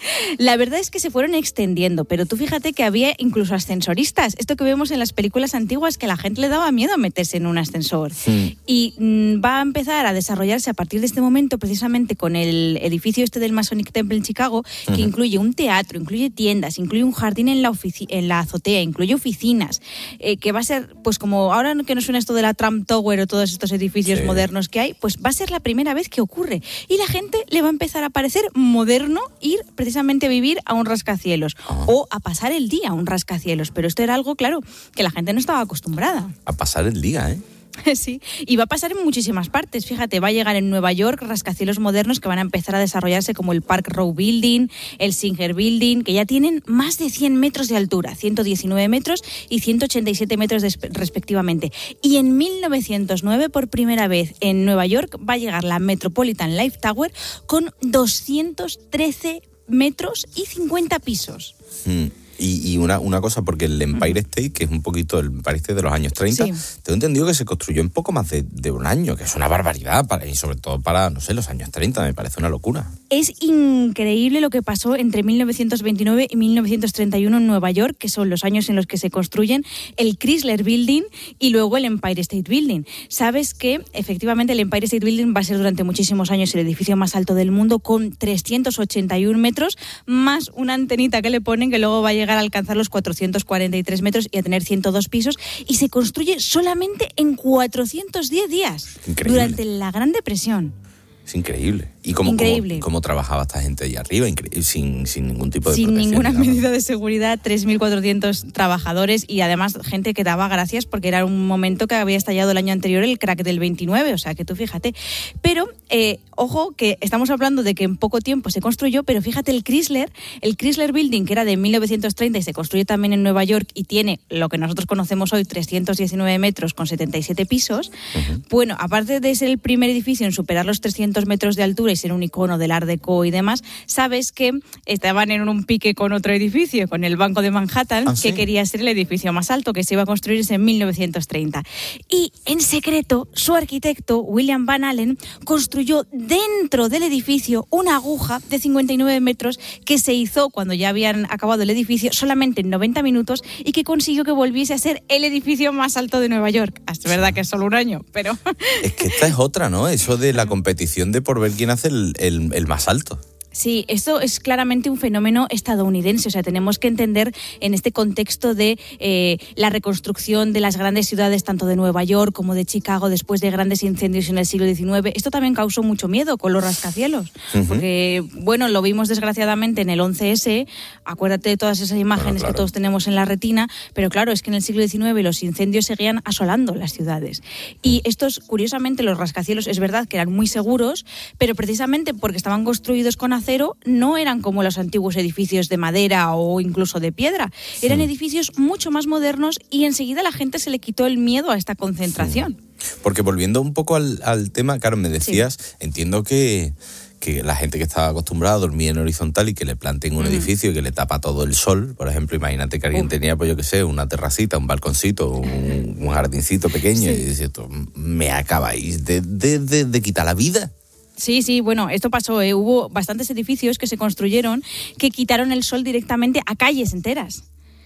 La verdad es que se fueron extendiendo, pero tú fíjate que había incluso ascensoristas. Esto que vemos en las películas antiguas, que a la gente le daba miedo meterse en un ascensor. Sí. Y mmm, va a empezar a desarrollarse a partir de este momento, precisamente con el edificio este del Masonic Temple en Chicago, que uh-huh. incluye un teatro, incluye tiendas, incluye un jardín en la, ofici- en la azotea, incluye oficinas, eh, que va a ser, pues como ahora que nos suena esto de la Trump Tower o todos estos edificios sí. modernos que hay, pues va a ser la primera vez que ocurre. Y la gente le va a empezar a parecer moderno ir precisamente a vivir a un rascacielos uh-huh. o a pasar el día a un rascacielos. Pero esto era algo, claro, que la gente no estaba acostumbrada. A pasar el día, ¿eh? Sí, y va a pasar en muchísimas partes. Fíjate, va a llegar en Nueva York rascacielos modernos que van a empezar a desarrollarse, como el Park Row Building, el Singer Building, que ya tienen más de cien metros de altura, ciento diecinueve metros y ciento ochenta y siete metros de, respectivamente. Y en mil novecientos nueve, por primera vez en Nueva York, va a llegar la Metropolitan Life Tower con doscientos trece metros y cincuenta pisos. Mm. Y, y una, una cosa, porque el Empire State, que es un poquito el Empire State de los años treinta, sí. tengo entendido que se construyó en poco más de, de un año, que es una barbaridad, para, y sobre todo para, no sé, los años treinta, me parece una locura. Es increíble lo que pasó entre mil novecientos veintinueve y mil novecientos treinta y uno en Nueva York, que son los años en los que se construyen el Chrysler Building y luego el Empire State Building. Sabes que, efectivamente, el Empire State Building va a ser durante muchísimos años el edificio más alto del mundo, con trescientos ochenta y un metros, más una antenita que le ponen, que luego va a llegar a alcanzar los cuatrocientos cuarenta y tres metros y a tener ciento dos pisos, y se construye solamente en cuatrocientos diez días. Increíble. Durante la Gran Depresión. Es increíble. ¿Y cómo, increíble. cómo, cómo trabajaba esta gente allá arriba? Incre- sin, sin ningún tipo de Sin protección, ninguna digamos. medida de seguridad, tres mil cuatrocientos trabajadores y además gente que daba gracias porque era un momento que había estallado el año anterior el crack del veintinueve, o sea que tú fíjate. Pero, eh, ojo, que estamos hablando de que en poco tiempo se construyó, pero fíjate el Chrysler, el Chrysler Building, que era de mil novecientos treinta y se construye también en Nueva York y tiene lo que nosotros conocemos hoy, trescientos diecinueve metros con setenta y siete pisos. Uh-huh. Bueno, aparte de ser el primer edificio en superar los trescientos metros de altura y ser un icono del Art Deco y demás, sabes que estaban en un pique con otro edificio, con el Banco de Manhattan, ¿ah, sí? que quería ser el edificio más alto, que se iba a construirse en mil novecientos treinta. Y en secreto, su arquitecto, William Van Allen, construyó dentro del edificio una aguja de cincuenta y nueve metros que se hizo cuando ya habían acabado el edificio solamente en noventa minutos y que consiguió que volviese a ser el edificio más alto de Nueva York. Es verdad que es solo un año, pero... Es que esta es otra, ¿no? Eso de la competición de por ver quién hace el, el, el más alto. Sí, esto es claramente un fenómeno estadounidense, o sea, tenemos que entender en este contexto de eh, la reconstrucción de las grandes ciudades, tanto de Nueva York como de Chicago, después de grandes incendios en el siglo diecinueve. Esto también causó mucho miedo con los rascacielos, uh-huh. porque, bueno, lo vimos desgraciadamente en el once ese, acuérdate de todas esas imágenes bueno, claro. que todos tenemos en la retina, pero claro, es que en el siglo diecinueve los incendios seguían asolando las ciudades. Y estos, curiosamente, los rascacielos, es verdad que eran muy seguros, pero precisamente porque estaban construidos con acero, no eran como los antiguos edificios de madera o incluso de piedra. Eran sí. edificios mucho más modernos y enseguida a la gente se le quitó el miedo a esta concentración. Sí. Porque volviendo un poco al, al tema, claro, me decías, sí. entiendo que, que la gente que estaba acostumbrada a dormir en horizontal y que le planten un mm. edificio y que le tapa todo el sol, por ejemplo, imagínate que alguien Uf. tenía, pues yo qué sé, una terracita, un balconcito, un, un jardincito pequeño sí. y dices, me acabáis de, de, de, de quitar la vida. Sí, sí, bueno, esto pasó, ¿eh? Hubo bastantes edificios que se construyeron que quitaron el sol directamente a calles enteras. Claro.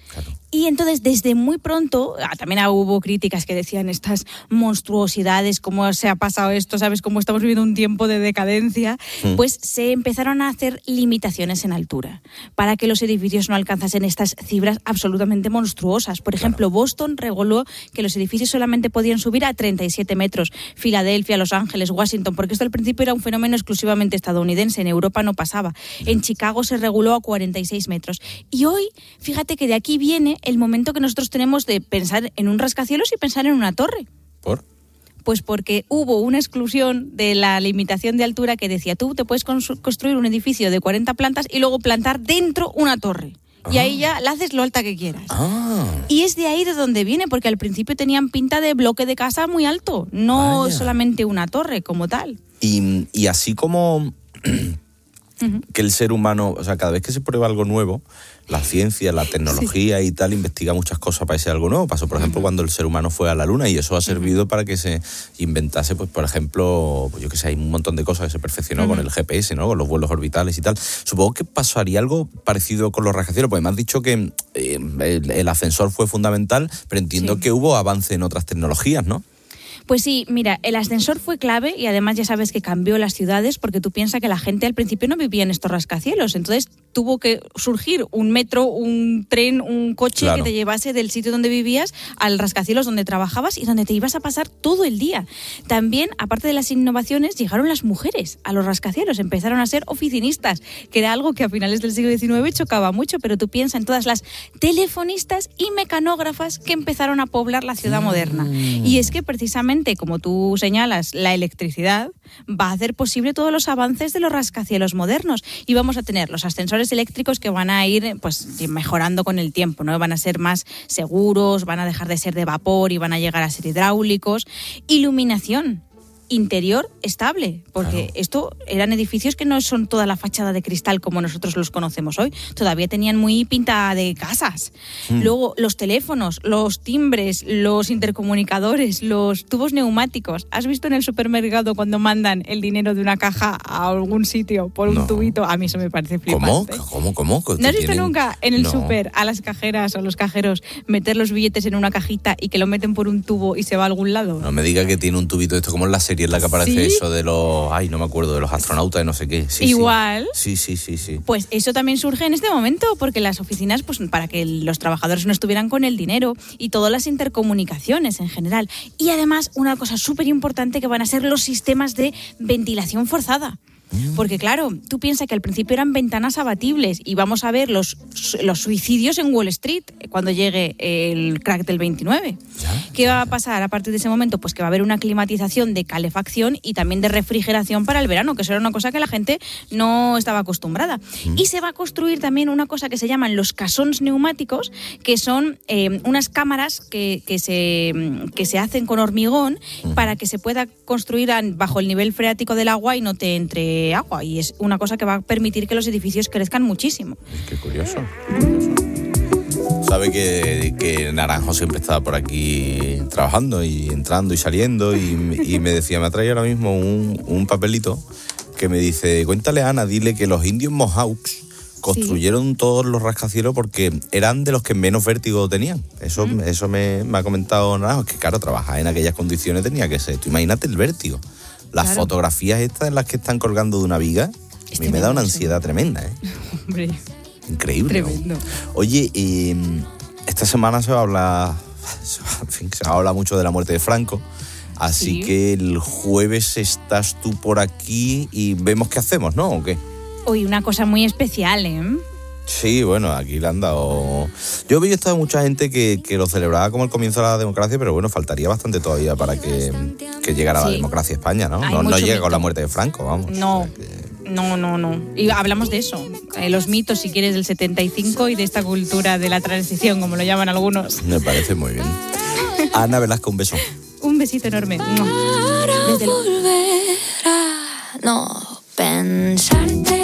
Y entonces, desde muy pronto, también hubo críticas que decían estas monstruosidades, cómo se ha pasado esto, ¿sabes? Cómo estamos viviendo un tiempo de decadencia. Mm. Pues se empezaron a hacer limitaciones en altura para que los edificios no alcanzasen estas cifras absolutamente monstruosas. Por ejemplo, claro. Boston reguló que los edificios solamente podían subir a treinta y siete metros. Filadelfia, Los Ángeles, Washington, porque esto al principio era un fenómeno exclusivamente estadounidense, en Europa no pasaba. En Chicago se reguló a cuarenta y seis metros. Y hoy, fíjate que de aquí viene el momento que nosotros tenemos de pensar en un rascacielos y pensar en una torre. ¿Por? Pues porque hubo una exclusión de la limitación de altura que decía, tú te puedes construir un edificio de cuarenta plantas y luego plantar dentro una torre. Ah. Y ahí ya la haces lo alta que quieras. Ah. Y es de ahí de donde viene, porque al principio tenían pinta de bloque de casa muy alto, no Vaya. solamente una torre como tal. Y, y así como... Uh-huh. que el ser humano, o sea, cada vez que se prueba algo nuevo, la ciencia, la tecnología sí. y tal, investiga muchas cosas para ese algo nuevo. Pasó, por ejemplo, uh-huh. cuando el ser humano fue a la Luna, y eso ha servido uh-huh. para que se inventase, pues, por ejemplo, pues yo que sé, hay un montón de cosas que se perfeccionó uh-huh. con el G P S, ¿no? Con los vuelos orbitales y tal. Supongo que pasaría algo parecido con los rascacielos, porque me has dicho que eh, el, el ascensor fue fundamental, pero entiendo sí. que hubo avance en otras tecnologías, ¿no? Pues sí, mira, el ascensor fue clave y además ya sabes que cambió las ciudades, porque tú piensas que la gente al principio no vivía en estos rascacielos, entonces tuvo que surgir un metro, un tren, un coche claro. que te llevase del sitio donde vivías al rascacielos donde trabajabas y donde te ibas a pasar todo el día. También, aparte de las innovaciones, llegaron las mujeres a los rascacielos, empezaron a ser oficinistas, que era algo que a finales del siglo diecinueve chocaba mucho, pero tú piensas en todas las telefonistas y mecanógrafas que empezaron a poblar la ciudad mm. moderna. Y es que precisamente, como tú señalas, la electricidad va a hacer posible todos los avances de los rascacielos modernos y vamos a tener los ascensores eléctricos que van a ir pues mejorando con el tiempo, ¿no? Van a ser más seguros, van a dejar de ser de vapor y van a llegar a ser hidráulicos. Iluminación interior estable, porque claro. esto eran edificios que no son toda la fachada de cristal como nosotros los conocemos hoy, todavía tenían muy pinta de casas. Mm. Luego los teléfonos, los timbres, los intercomunicadores, los tubos neumáticos. ¿Has visto en el supermercado cuando mandan el dinero de una caja a algún sitio por un no. tubito? A mí eso me parece flipante. ¿Cómo? ¿Cómo? ¿Cómo? ¿No has visto tienen... nunca en el no. súper a las cajeras o los cajeros meter los billetes en una cajita y que lo meten por un tubo y se va a algún lado? No me diga que tiene un tubito esto como en la serie en la que aparece ¿Sí? eso de los... Ay, no me acuerdo, de los astronautas de no sé qué. Sí, Igual. Sí, sí, sí, sí. Pues eso también surge en este momento, porque las oficinas, pues para que los trabajadores no estuvieran con el dinero y todas las intercomunicaciones en general. Y además, una cosa súper importante que van a ser los sistemas de ventilación forzada. Porque claro, tú piensas que al principio eran ventanas abatibles y vamos a ver los, los suicidios en Wall Street cuando llegue el crack del veintinueve. ¿Qué va a pasar a partir de ese momento? Pues que va a haber una climatización de calefacción y también de refrigeración para el verano, que eso era una cosa que la gente no estaba acostumbrada. Y se va a construir también una cosa que se llaman los cassons neumáticos, que son eh, unas cámaras que, que, se, que se hacen con hormigón para que se pueda construir bajo el nivel freático del agua y no te entre agua, y es una cosa que va a permitir que los edificios crezcan muchísimo. Qué curioso. Sabe que, que Naranjo siempre estaba por aquí trabajando y entrando y saliendo y, y me decía, me ha traído ahora mismo un, un papelito que me dice, cuéntale a Ana, dile que los indios Mohawks construyeron sí. todos los rascacielos porque eran de los que menos vértigo tenían. Eso, mm. eso me, me ha comentado Naranjo, que claro, trabajar en aquellas condiciones tenía que ser. Tú imagínate el vértigo. Las claro. fotografías estas en las que están colgando de una viga, este a mí me da una ansiedad tremenda, ¿eh? Hombre. Increíble. Tremendo. ¿No? Oye, eh, esta semana se va a hablar, en fin, se va a hablar mucho de la muerte de Franco, así sí. que el jueves estás tú por aquí y vemos qué hacemos, ¿no? ¿O qué? Hoy una cosa muy especial, ¿eh? Sí, bueno, aquí le han dado... Yo he visto a mucha gente que, que lo celebraba como el comienzo de la democracia, pero bueno, faltaría bastante todavía para que, que llegara sí. la democracia a España, ¿no? No, no llega mito. Con la muerte de Franco, vamos. No, o sea que... no, no, no. Y hablamos de eso, eh, los mitos, si quieres, del setenta y cinco y de esta cultura de la transición, como lo llaman algunos. Me parece muy bien. Ana Velasco, un beso. Un besito enorme. Para volver a no pensarte.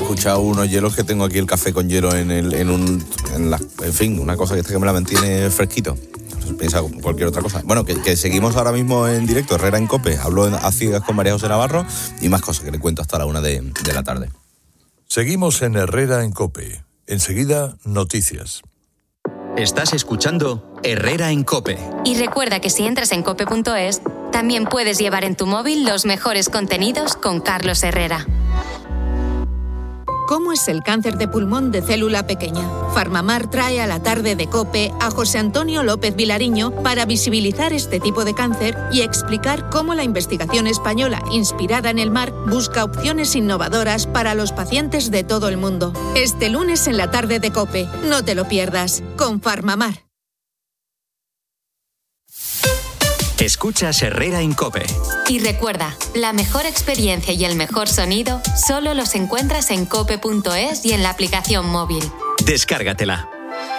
escuchado unos hielos que tengo aquí el café con hielo en el, en un, en la, en fin, una cosa que, que me la mantiene fresquito. Piensa cualquier otra cosa. Bueno, que, que seguimos ahora mismo en directo, Herrera en COPE. Hablo a ciegas con María José Navarro y más cosas que le cuento hasta la una de, de la tarde. Seguimos en Herrera en COPE. Enseguida, noticias. Estás escuchando Herrera en COPE. Y recuerda que si entras en cope punto es, también puedes llevar en tu móvil los mejores contenidos con Carlos Herrera. ¿Cómo es el cáncer de pulmón de célula pequeña? Farmamar trae a la tarde de COPE a José Antonio López Vilariño para visibilizar este tipo de cáncer y explicar cómo la investigación española inspirada en el mar busca opciones innovadoras para los pacientes de todo el mundo. Este lunes en la tarde de COPE, no te lo pierdas, con Farmamar. Escuchas Herrera en COPE. Y recuerda, la mejor experiencia y el mejor sonido solo los encuentras en cope punto es y en la aplicación móvil. Descárgatela.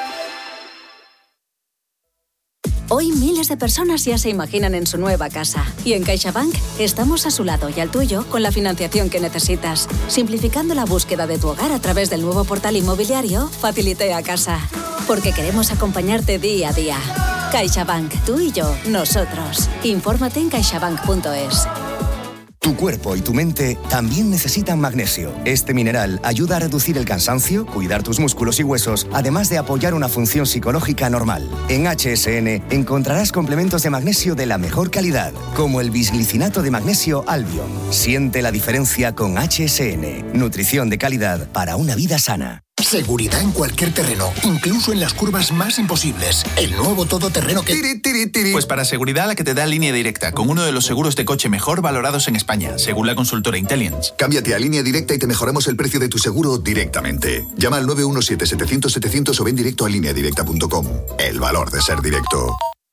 Hoy miles de personas ya se imaginan en su nueva casa. Y en CaixaBank estamos a su lado y al tuyo con la financiación que necesitas. Simplificando la búsqueda de tu hogar a través del nuevo portal inmobiliario Facilité a Casa. Porque queremos acompañarte día a día. CaixaBank, tú y yo, nosotros. Infórmate en caixabank punto es. Tu cuerpo y tu mente también necesitan magnesio. Este mineral ayuda a reducir el cansancio, cuidar tus músculos y huesos, además de apoyar una función psicológica normal. En H S N encontrarás complementos de magnesio de la mejor calidad, como el bisglicinato de magnesio Albion. Siente la diferencia con H S N. Nutrición de calidad para una vida sana. Seguridad en cualquier terreno, incluso en las curvas más imposibles. El nuevo todoterreno que... Tiri, tiri, tiri. Pues para seguridad la que te da Línea Directa, con uno de los seguros de coche mejor valorados en España, según la consultora Intelliance. Cámbiate a Línea Directa y te mejoramos el precio de tu seguro directamente. Llama al nueve uno siete, setecientos, setecientos o ven directo a línea directa punto com. El valor de ser directo.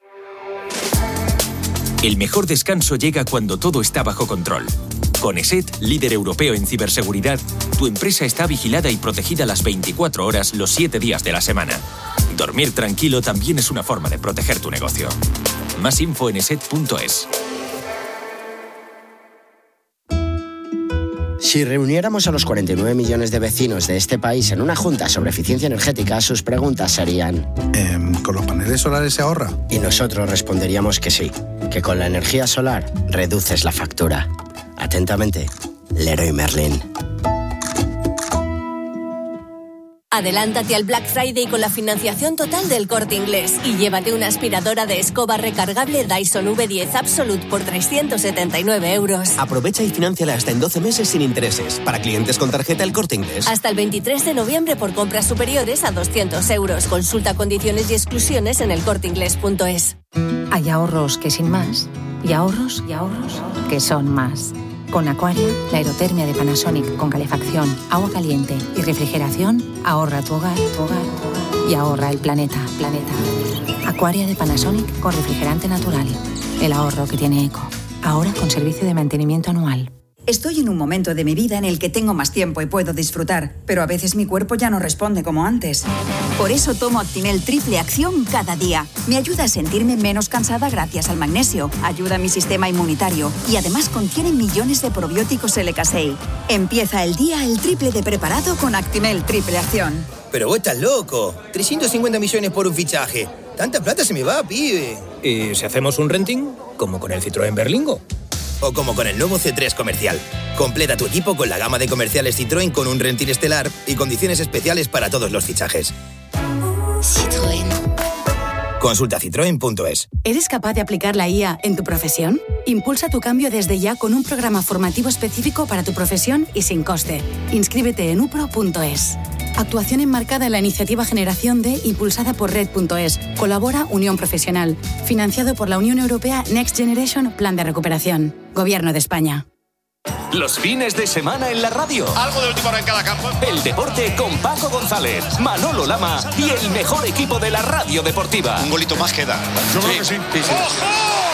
El mejor descanso llega cuando todo está bajo control. Con ESET, líder europeo en ciberseguridad, tu empresa está vigilada y protegida las veinticuatro horas, los siete días de la semana. Dormir tranquilo también es una forma de proteger tu negocio. Más info en eset punto es. Si reuniéramos a los cuarenta y nueve millones de vecinos de este país en una junta sobre eficiencia energética, sus preguntas serían... Eh, ¿Con los paneles solares se ahorra? Y nosotros responderíamos que sí, que con la energía solar reduces la factura. Atentamente, Leroy Merlin. Adelántate al Black Friday con la financiación total del Corte Inglés y llévate una aspiradora de escoba recargable Dyson V diez Absolute por trescientos setenta y nueve euros. Aprovecha y financiala hasta en doce meses sin intereses. Para clientes con tarjeta El Corte Inglés. Hasta el veintitrés de noviembre por compras superiores a doscientos euros. Consulta condiciones y exclusiones en el corte inglés punto es. Hay ahorros que sin más y ahorros y ahorros que son más. Con Aquaria, la aerotermia de Panasonic con calefacción, agua caliente y refrigeración ahorra tu hogar, tu hogar, tu hogar y ahorra el planeta, planeta. Aquaria de Panasonic con refrigerante natural. El ahorro que tiene eco. Ahora con servicio de mantenimiento anual. Estoy en un momento de mi vida en el que tengo más tiempo y puedo disfrutar, pero a veces mi cuerpo ya no responde como antes. Por eso tomo Actimel Triple Acción cada día. Me ayuda a sentirme menos cansada gracias al magnesio, ayuda a mi sistema inmunitario y además contiene millones de probióticos L K seis. Empieza el día el triple de preparado con Actimel Triple Acción. Pero vos estás loco. trescientos cincuenta millones por un fichaje. Tanta plata se me va, pibe. ¿Y si hacemos un renting? Como con el Citroën Berlingo. O como con el nuevo C tres Comercial. Completa tu equipo con la gama de comerciales Citroën con un renting estelar y condiciones especiales para todos los fichajes. Citroën. Consulta citroen punto es. ¿Eres capaz de aplicar la I A en tu profesión? Impulsa tu cambio desde ya con un programa formativo específico para tu profesión y sin coste. Inscríbete en upro punto es. Actuación enmarcada en la iniciativa Generación D, impulsada por red punto es. Colabora Unión Profesional. Financiado por la Unión Europea Next Generation Plan de Recuperación. Gobierno de España. Los fines de semana en la radio. Algo de última hora en cada campo. El deporte con Paco González, Manolo Lama y el mejor equipo de la radio deportiva. Un golito más queda. Yo sí. creo que sí. sí, sí. ¡Ojo!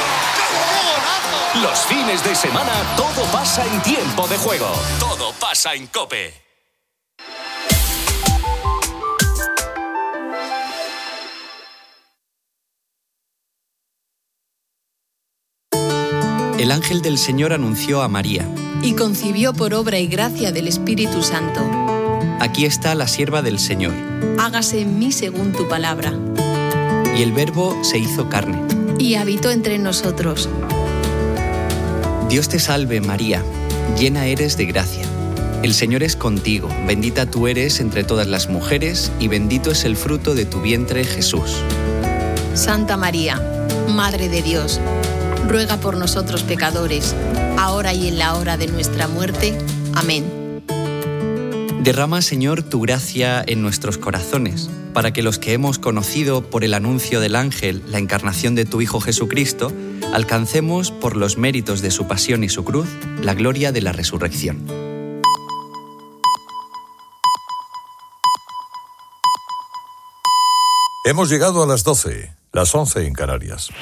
Los fines de semana todo pasa en tiempo de juego. Todo pasa en COPE. El ángel del Señor anunció a María. Y concibió por obra y gracia del Espíritu Santo. aquí está la sierva del Señor. Hágase en mí según tu palabra. Y el Verbo se hizo carne. Y habitó entre nosotros. Dios te salve, María, llena eres de gracia. El Señor es contigo, bendita tú eres entre todas las mujeres, y bendito es el fruto de tu vientre, Jesús. Santa María, Madre de Dios, ruega por nosotros pecadores, ahora y en la hora de nuestra muerte. Amén. Derrama, Señor, tu gracia en nuestros corazones, para que los que hemos conocido por el anuncio del ángel la encarnación de tu Hijo Jesucristo, alcancemos, por los méritos de su pasión y su cruz, la gloria de la resurrección. Hemos llegado a las doce, las once en Canarias.